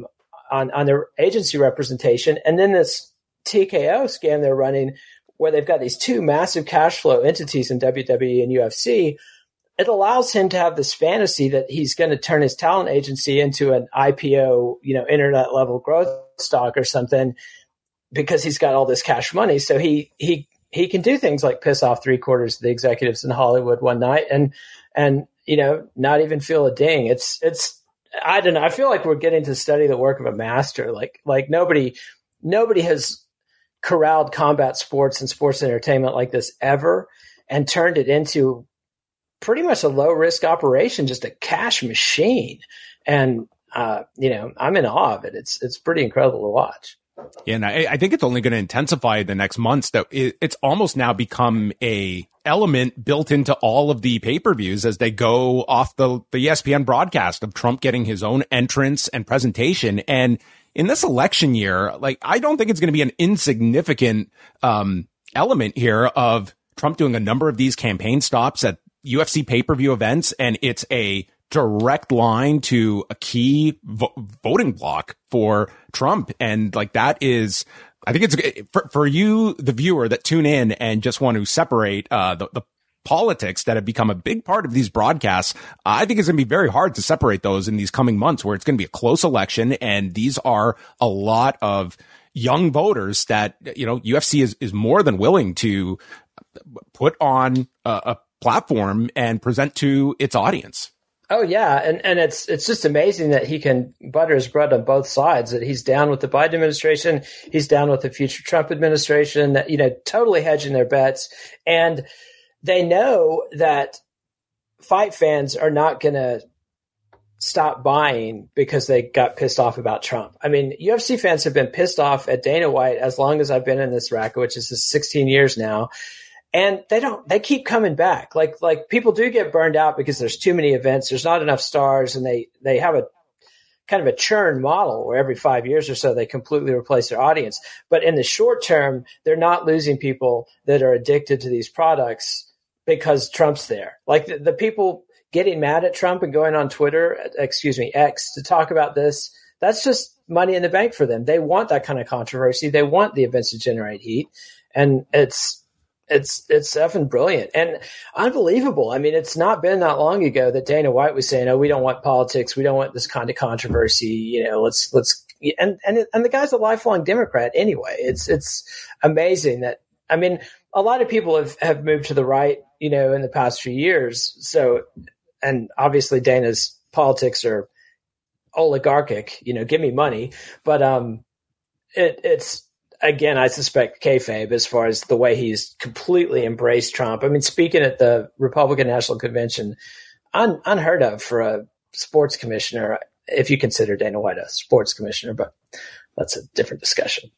on, on their agency representation. And then this T K O scam they're running where they've got these two massive cash flow entities in W W E and U F C. It allows him to have this fantasy that he's going to turn his talent agency into an I P O, you know, internet level growth stock or something because he's got all this cash money. So he, he, he can do things like piss off three quarters of the executives in Hollywood one night and, and, you know, not even feel a ding. It's, it's, I don't know. I feel like we're getting to study the work of a master. Like, like nobody, nobody has corralled combat sports and sports entertainment like this ever and turned it into pretty much a low risk operation, just a cash machine. And, uh, you know, I'm in awe of it. It's, it's pretty incredible to watch. Yeah, and I, I think it's only going to intensify the next months. That it, it's almost now become a element built into all of the pay-per-views as they go off the, the E S P N broadcast of Trump getting his own entrance and presentation. And in this election year, like, I don't think it's going to be an insignificant, um, element here of Trump doing a number of these campaign stops at U F C pay-per-view events, and it's a direct line to a key vo- voting block for Trump. And like, that is, I think it's for, for you, the viewer that tune in and just want to separate, uh, the, the politics that have become a big part of these broadcasts. I think it's going to be very hard to separate those in these coming months where it's going to be a close election. And these are a lot of young voters that, you know, U F C is, is more than willing to put on a, a platform and present to its audience. Oh yeah. And, and it's, it's just amazing that he can butter his bread on both sides, that he's down with the Biden administration. He's down with the future Trump administration, that, you know, totally hedging their bets. And they know that fight fans are not going to stop buying because they got pissed off about Trump. I mean, U F C fans have been pissed off at Dana White as long as I've been in this racket, which is sixteen years now. And they don't, they keep coming back. Like, like people do get burned out because there's too many events. There's not enough stars, and they, they have a kind of a churn model where every five years or so they completely replace their audience. But in the short term, they're not losing people that are addicted to these products because Trump's there. Like the, the people getting mad at Trump and going on Twitter, excuse me, X, to talk about this, that's just money in the bank for them. They want that kind of controversy. They want the events to generate heat. And it's, It's it's effing brilliant and unbelievable. I mean, it's not been that long ago that Dana White was saying, "Oh, we don't want politics. We don't want this kind of controversy. You know, let's let's." And and and the guy's a lifelong Democrat anyway. It's it's amazing that, I mean, a lot of people have have moved to the right, you know, in the past few years. So, and obviously Dana's politics are oligarchic. You know, give me money, but um, it it's. Again, I suspect kayfabe as far as the way he's completely embraced Trump. I mean, speaking at the Republican National Convention, un, unheard of for a sports commissioner, if you consider Dana White a sports commissioner, but that's a different discussion.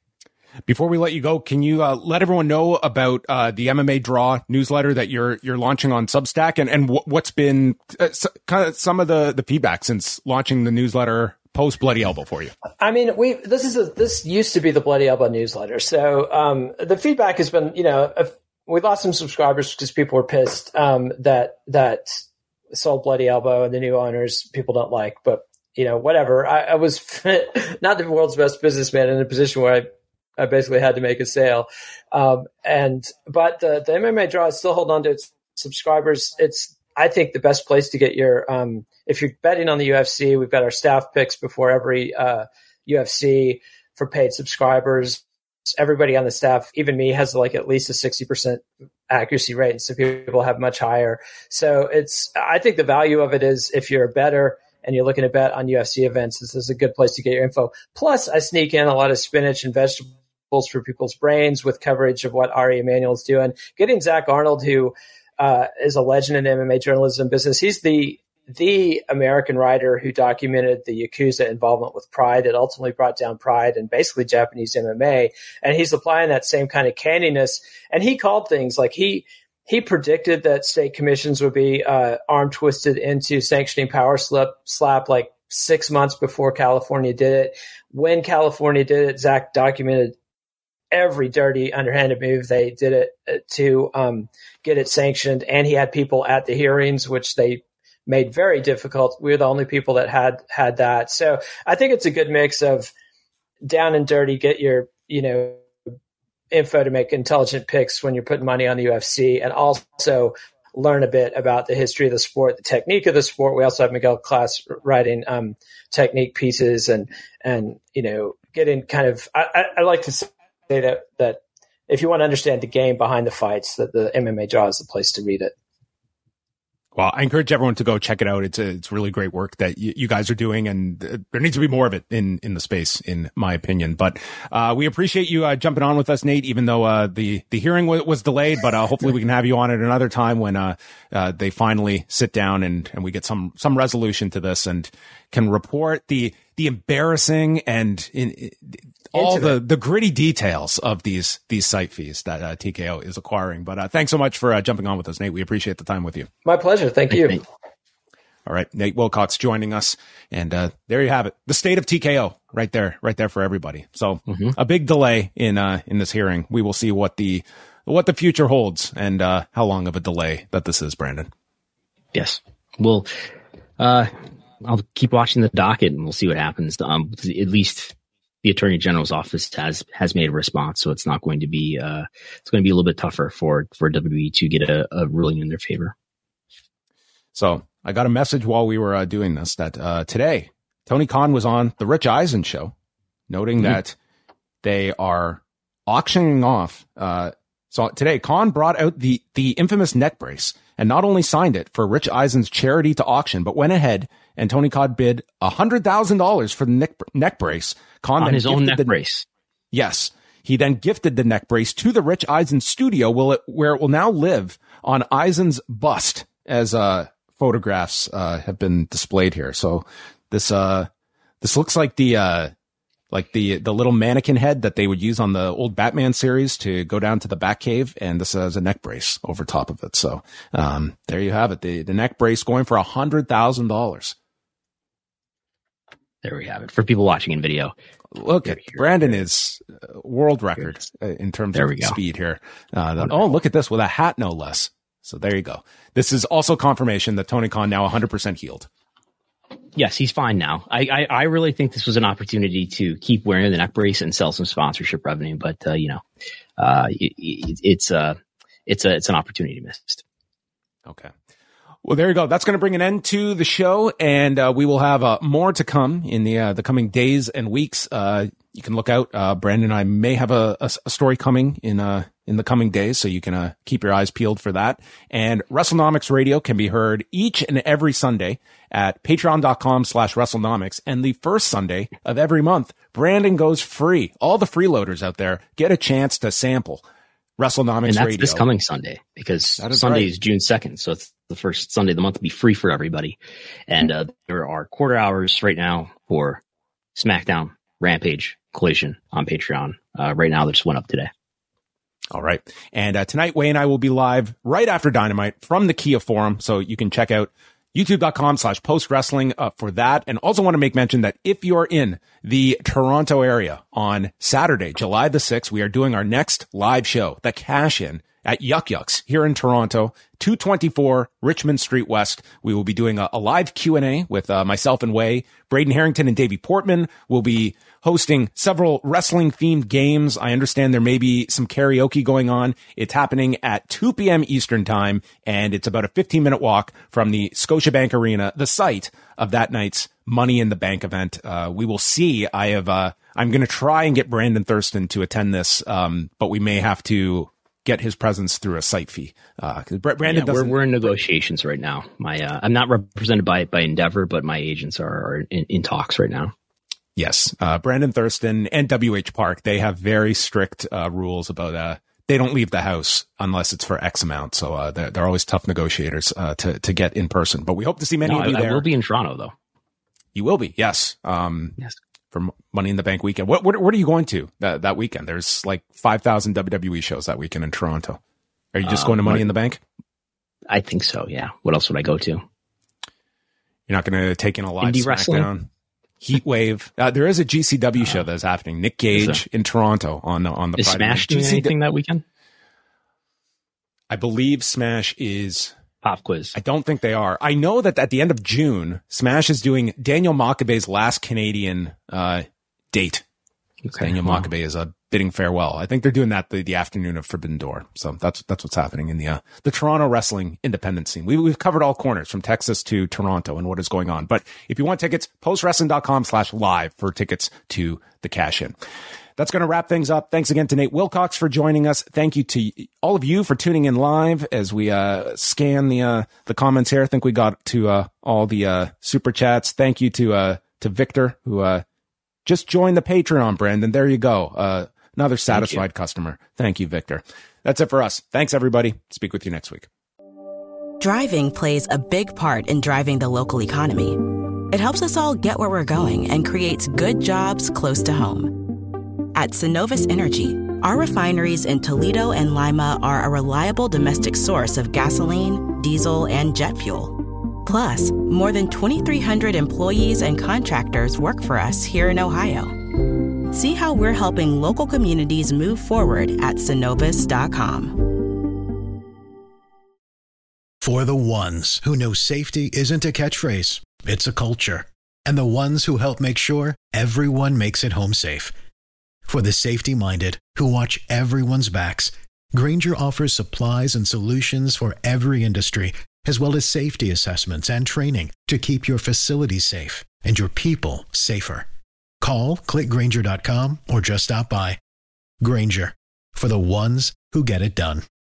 Before we let you go, can you uh, let everyone know about uh, the M M A Draw newsletter that you're you're launching on Substack, and and w- what's been uh, so, kind of some of the the feedback since launching the newsletter post Bloody Elbow for you? I mean, we this is a, this used to be the Bloody Elbow newsletter, so um, the feedback has been, you know, if we lost some subscribers because people were pissed um, that that sold Bloody Elbow and the new owners people don't like, but you know, whatever. I, I was not the world's best businessman in a position where I. I basically had to make a sale. Um, and, but the, the M M A Draw is still holding on to its subscribers. It's, I think, the best place to get your, um, if you're betting on the U F C, we've got our staff picks before every, uh, U F C for paid subscribers. Everybody on the staff, even me, has like at least a sixty percent accuracy rate. And some people have much higher. So it's, I think the value of it is if you're a bettor and you're looking to bet on U F C events, this is a good place to get your info. Plus, I sneak in a lot of spinach and vegetables for people's brains with coverage of what Ari Emanuel's doing. Getting Zach Arnold, who uh, is a legend in M M A journalism business. He's the the American writer who documented the Yakuza involvement with Pride that ultimately brought down Pride and basically Japanese M M A. And he's applying that same kind of candiness. And he called things like he he predicted that state commissions would be uh, arm twisted into sanctioning power slip, slap like six months before California did it. When California did it, Zach documented every dirty, underhanded move they did it to um, get it sanctioned. And he had people at the hearings, which they made very difficult. We were the only people that had had that. So I think it's a good mix of down and dirty, get your, you know, info to make intelligent picks when you're putting money on the U F C, and also learn a bit about the history of the sport, the technique of the sport. We also have Miguel Class writing um, technique pieces and, and, you know, getting kind of, I, I, I like to say that, that if you want to understand the game behind the fights, that the M M A Jaw is the place to read it. Well, I encourage everyone to go check it out. It's a, it's really great work that y- you guys are doing, and uh, there needs to be more of it in, in the space, in my opinion. But, uh, we appreciate you, uh, jumping on with us, Nate, even though, uh, the, the hearing w- was delayed, but, uh, hopefully we can have you on at another time when, uh, uh, they finally sit down and, and we get some, some resolution to this and can report the, the embarrassing and in, in all the, the gritty details of these, these site fees that, uh, T K O is acquiring. But, uh, thanks so much for, uh, jumping on with us, Nate. We appreciate the time with you. My pleasure. Thank Thanks, you. Nate. All right. Nate Wilcox joining us. And, uh, there you have it. The state of T K O right there, right there for everybody. So mm-hmm. a big delay in, uh, in this hearing. We will see what the, what the future holds and, uh, how long of a delay that this is, Brandon. Yes. Well, uh, I'll keep watching the docket and we'll see what happens. Um, at least the Attorney General's office has, has made a response. So it's not going to be, uh, it's going to be a little bit tougher for, for W W E to get a, a ruling in their favor. So I got a message while we were uh, doing this that, uh, today Tony Khan was on the Rich Eisen show, noting mm-hmm. that they are auctioning off, uh, so today Khan brought out the, the infamous neck brace and not only signed it for Rich Eisen's charity to auction, but went ahead and Tony Khan bid a hundred thousand dollars for the neck, neck brace. Khan on his own neck the, brace. Yes. He then gifted the neck brace to the Rich Eisen studio will it, where it will now live on Eisen's bust, as, uh, photographs, uh, have been displayed here. So this, uh, this looks like the, uh, like the, the little mannequin head that they would use on the old Batman series to go down to the Batcave. And this has a neck brace over top of it. So, um, there you have it. The, the neck brace going for a hundred thousand dollars. There we have it. For people watching in video. Look at Brandon is world record in terms there of we go. speed here. Uh, the, oh, look at this with a hat, no less. So there you go. This is also confirmation that Tony Khan now one hundred percent healed. Yes, he's fine now. I, I, I really think this was an opportunity to keep wearing the neck brace and sell some sponsorship revenue. But, uh, you know, uh, it, it, it's, uh, it's a, it's an opportunity missed. Okay. Well, there you go. That's going to bring an end to the show, and uh, we will have uh, more to come in the uh, the coming days and weeks. Uh, you can look out. Uh, Brandon and I may have a, a, a story coming in uh, in the coming days, so you can uh, keep your eyes peeled for that. And WrestleNomics Radio can be heard each and every Sunday at patreon.com slash WrestleNomics. And the first Sunday of every month, Brandon goes free. All the freeloaders out there get a chance to sample WrestleNomics and that's Radio. This coming Sunday, because Sunday right. is June second. So it's the first Sunday of the month to be free for everybody. And uh, there are quarter hours right now for SmackDown, Rampage, Collision on Patreon. Uh, right now, they just went up today. All right. And uh, tonight, Wayne and I will be live right after Dynamite from the Kia Forum. So you can check out youtube.com slash post wrestling uh, for that. And also want to make mention that if you're in the Toronto area on Saturday, July the sixth, we are doing our next live show, The Cash In, at Yuck Yucks here in Toronto, two twenty-four Richmond Street West. We will be doing a, a live Q and A with uh, myself and Way. Braden Harrington and Davey Portman will be hosting several wrestling themed games. I understand there may be some karaoke going on. It's happening at two p.m. Eastern time, and it's about a fifteen minute walk from the Scotiabank Arena, the site of that night's Money in the Bank event. Uh, we will see. I have, uh, I'm going to try and get Brandon Thurston to attend this. Um, but we may have to get his presence through a site fee. Uh, cause Brandon yeah, doesn't. We're, we're in negotiations right now. My, uh, I'm not represented by, by Endeavor, but my agents are, are in, in talks right now. Yes. Uh, Brandon Thurston and W H Park, they have very strict, uh, rules about, uh, they don't leave the house unless it's for X amount. So, uh, they're, they're always tough negotiators, uh, to, to get in person, but we hope to see many no, of you I, there. I will be in Toronto though. You will be. Yes. Um, yes. For Money in the Bank weekend. What, what, what are you going to that, that weekend? There's like five thousand W W E shows that weekend in Toronto. Are you just uh, going to Money in the Bank? I think so. Yeah. What else would I go to? You're not going to take in a live Indie SmackDown? wrestling? Heat Wave. Uh, there is a G C W uh, show that's happening. Nick Gage in Toronto on the, on the is Friday. Smash doing anything that weekend? I believe Smash is pop quiz. I don't think they are. I know that at the end of June, Smash is doing Daniel Makabe's last Canadian uh, date. Okay. Daniel wow. Makabe is uh, bidding farewell. I think they're doing that the, the afternoon of Forbidden Door. So that's that's what's happening in the uh, the Toronto wrestling independent scene. We, we've covered all corners from Texas to Toronto and what is going on. But if you want tickets, postwrestling.com slash live for tickets to the cash-in. That's going to wrap things up. Thanks again to Nate Wilcox for joining us. Thank you to all of you for tuning in live as we uh, scan the uh, the comments here. I think we got to uh, all the uh, super chats. Thank you to uh, to Victor who uh, just joined the Patreon, Brandon. There you go. Uh, another satisfied Thank customer. Thank you, Victor. That's it for us. Thanks, everybody. Speak with you next week. Driving plays a big part in driving the local economy. It helps us all get where we're going and creates good jobs close to home. At Synovus Energy, our refineries in Toledo and Lima are a reliable domestic source of gasoline, diesel, and jet fuel. Plus, more than twenty-three hundred employees and contractors work for us here in Ohio. See how we're helping local communities move forward at Synovus dot com. For the ones who know safety isn't a catchphrase, it's a culture. And the ones who help make sure everyone makes it home safe. For the safety-minded who watch everyone's backs, Grainger offers supplies and solutions for every industry, as well as safety assessments and training to keep your facilities safe and your people safer. Call, click Grainger dot com, or just stop by. Grainger, for the ones who get it done.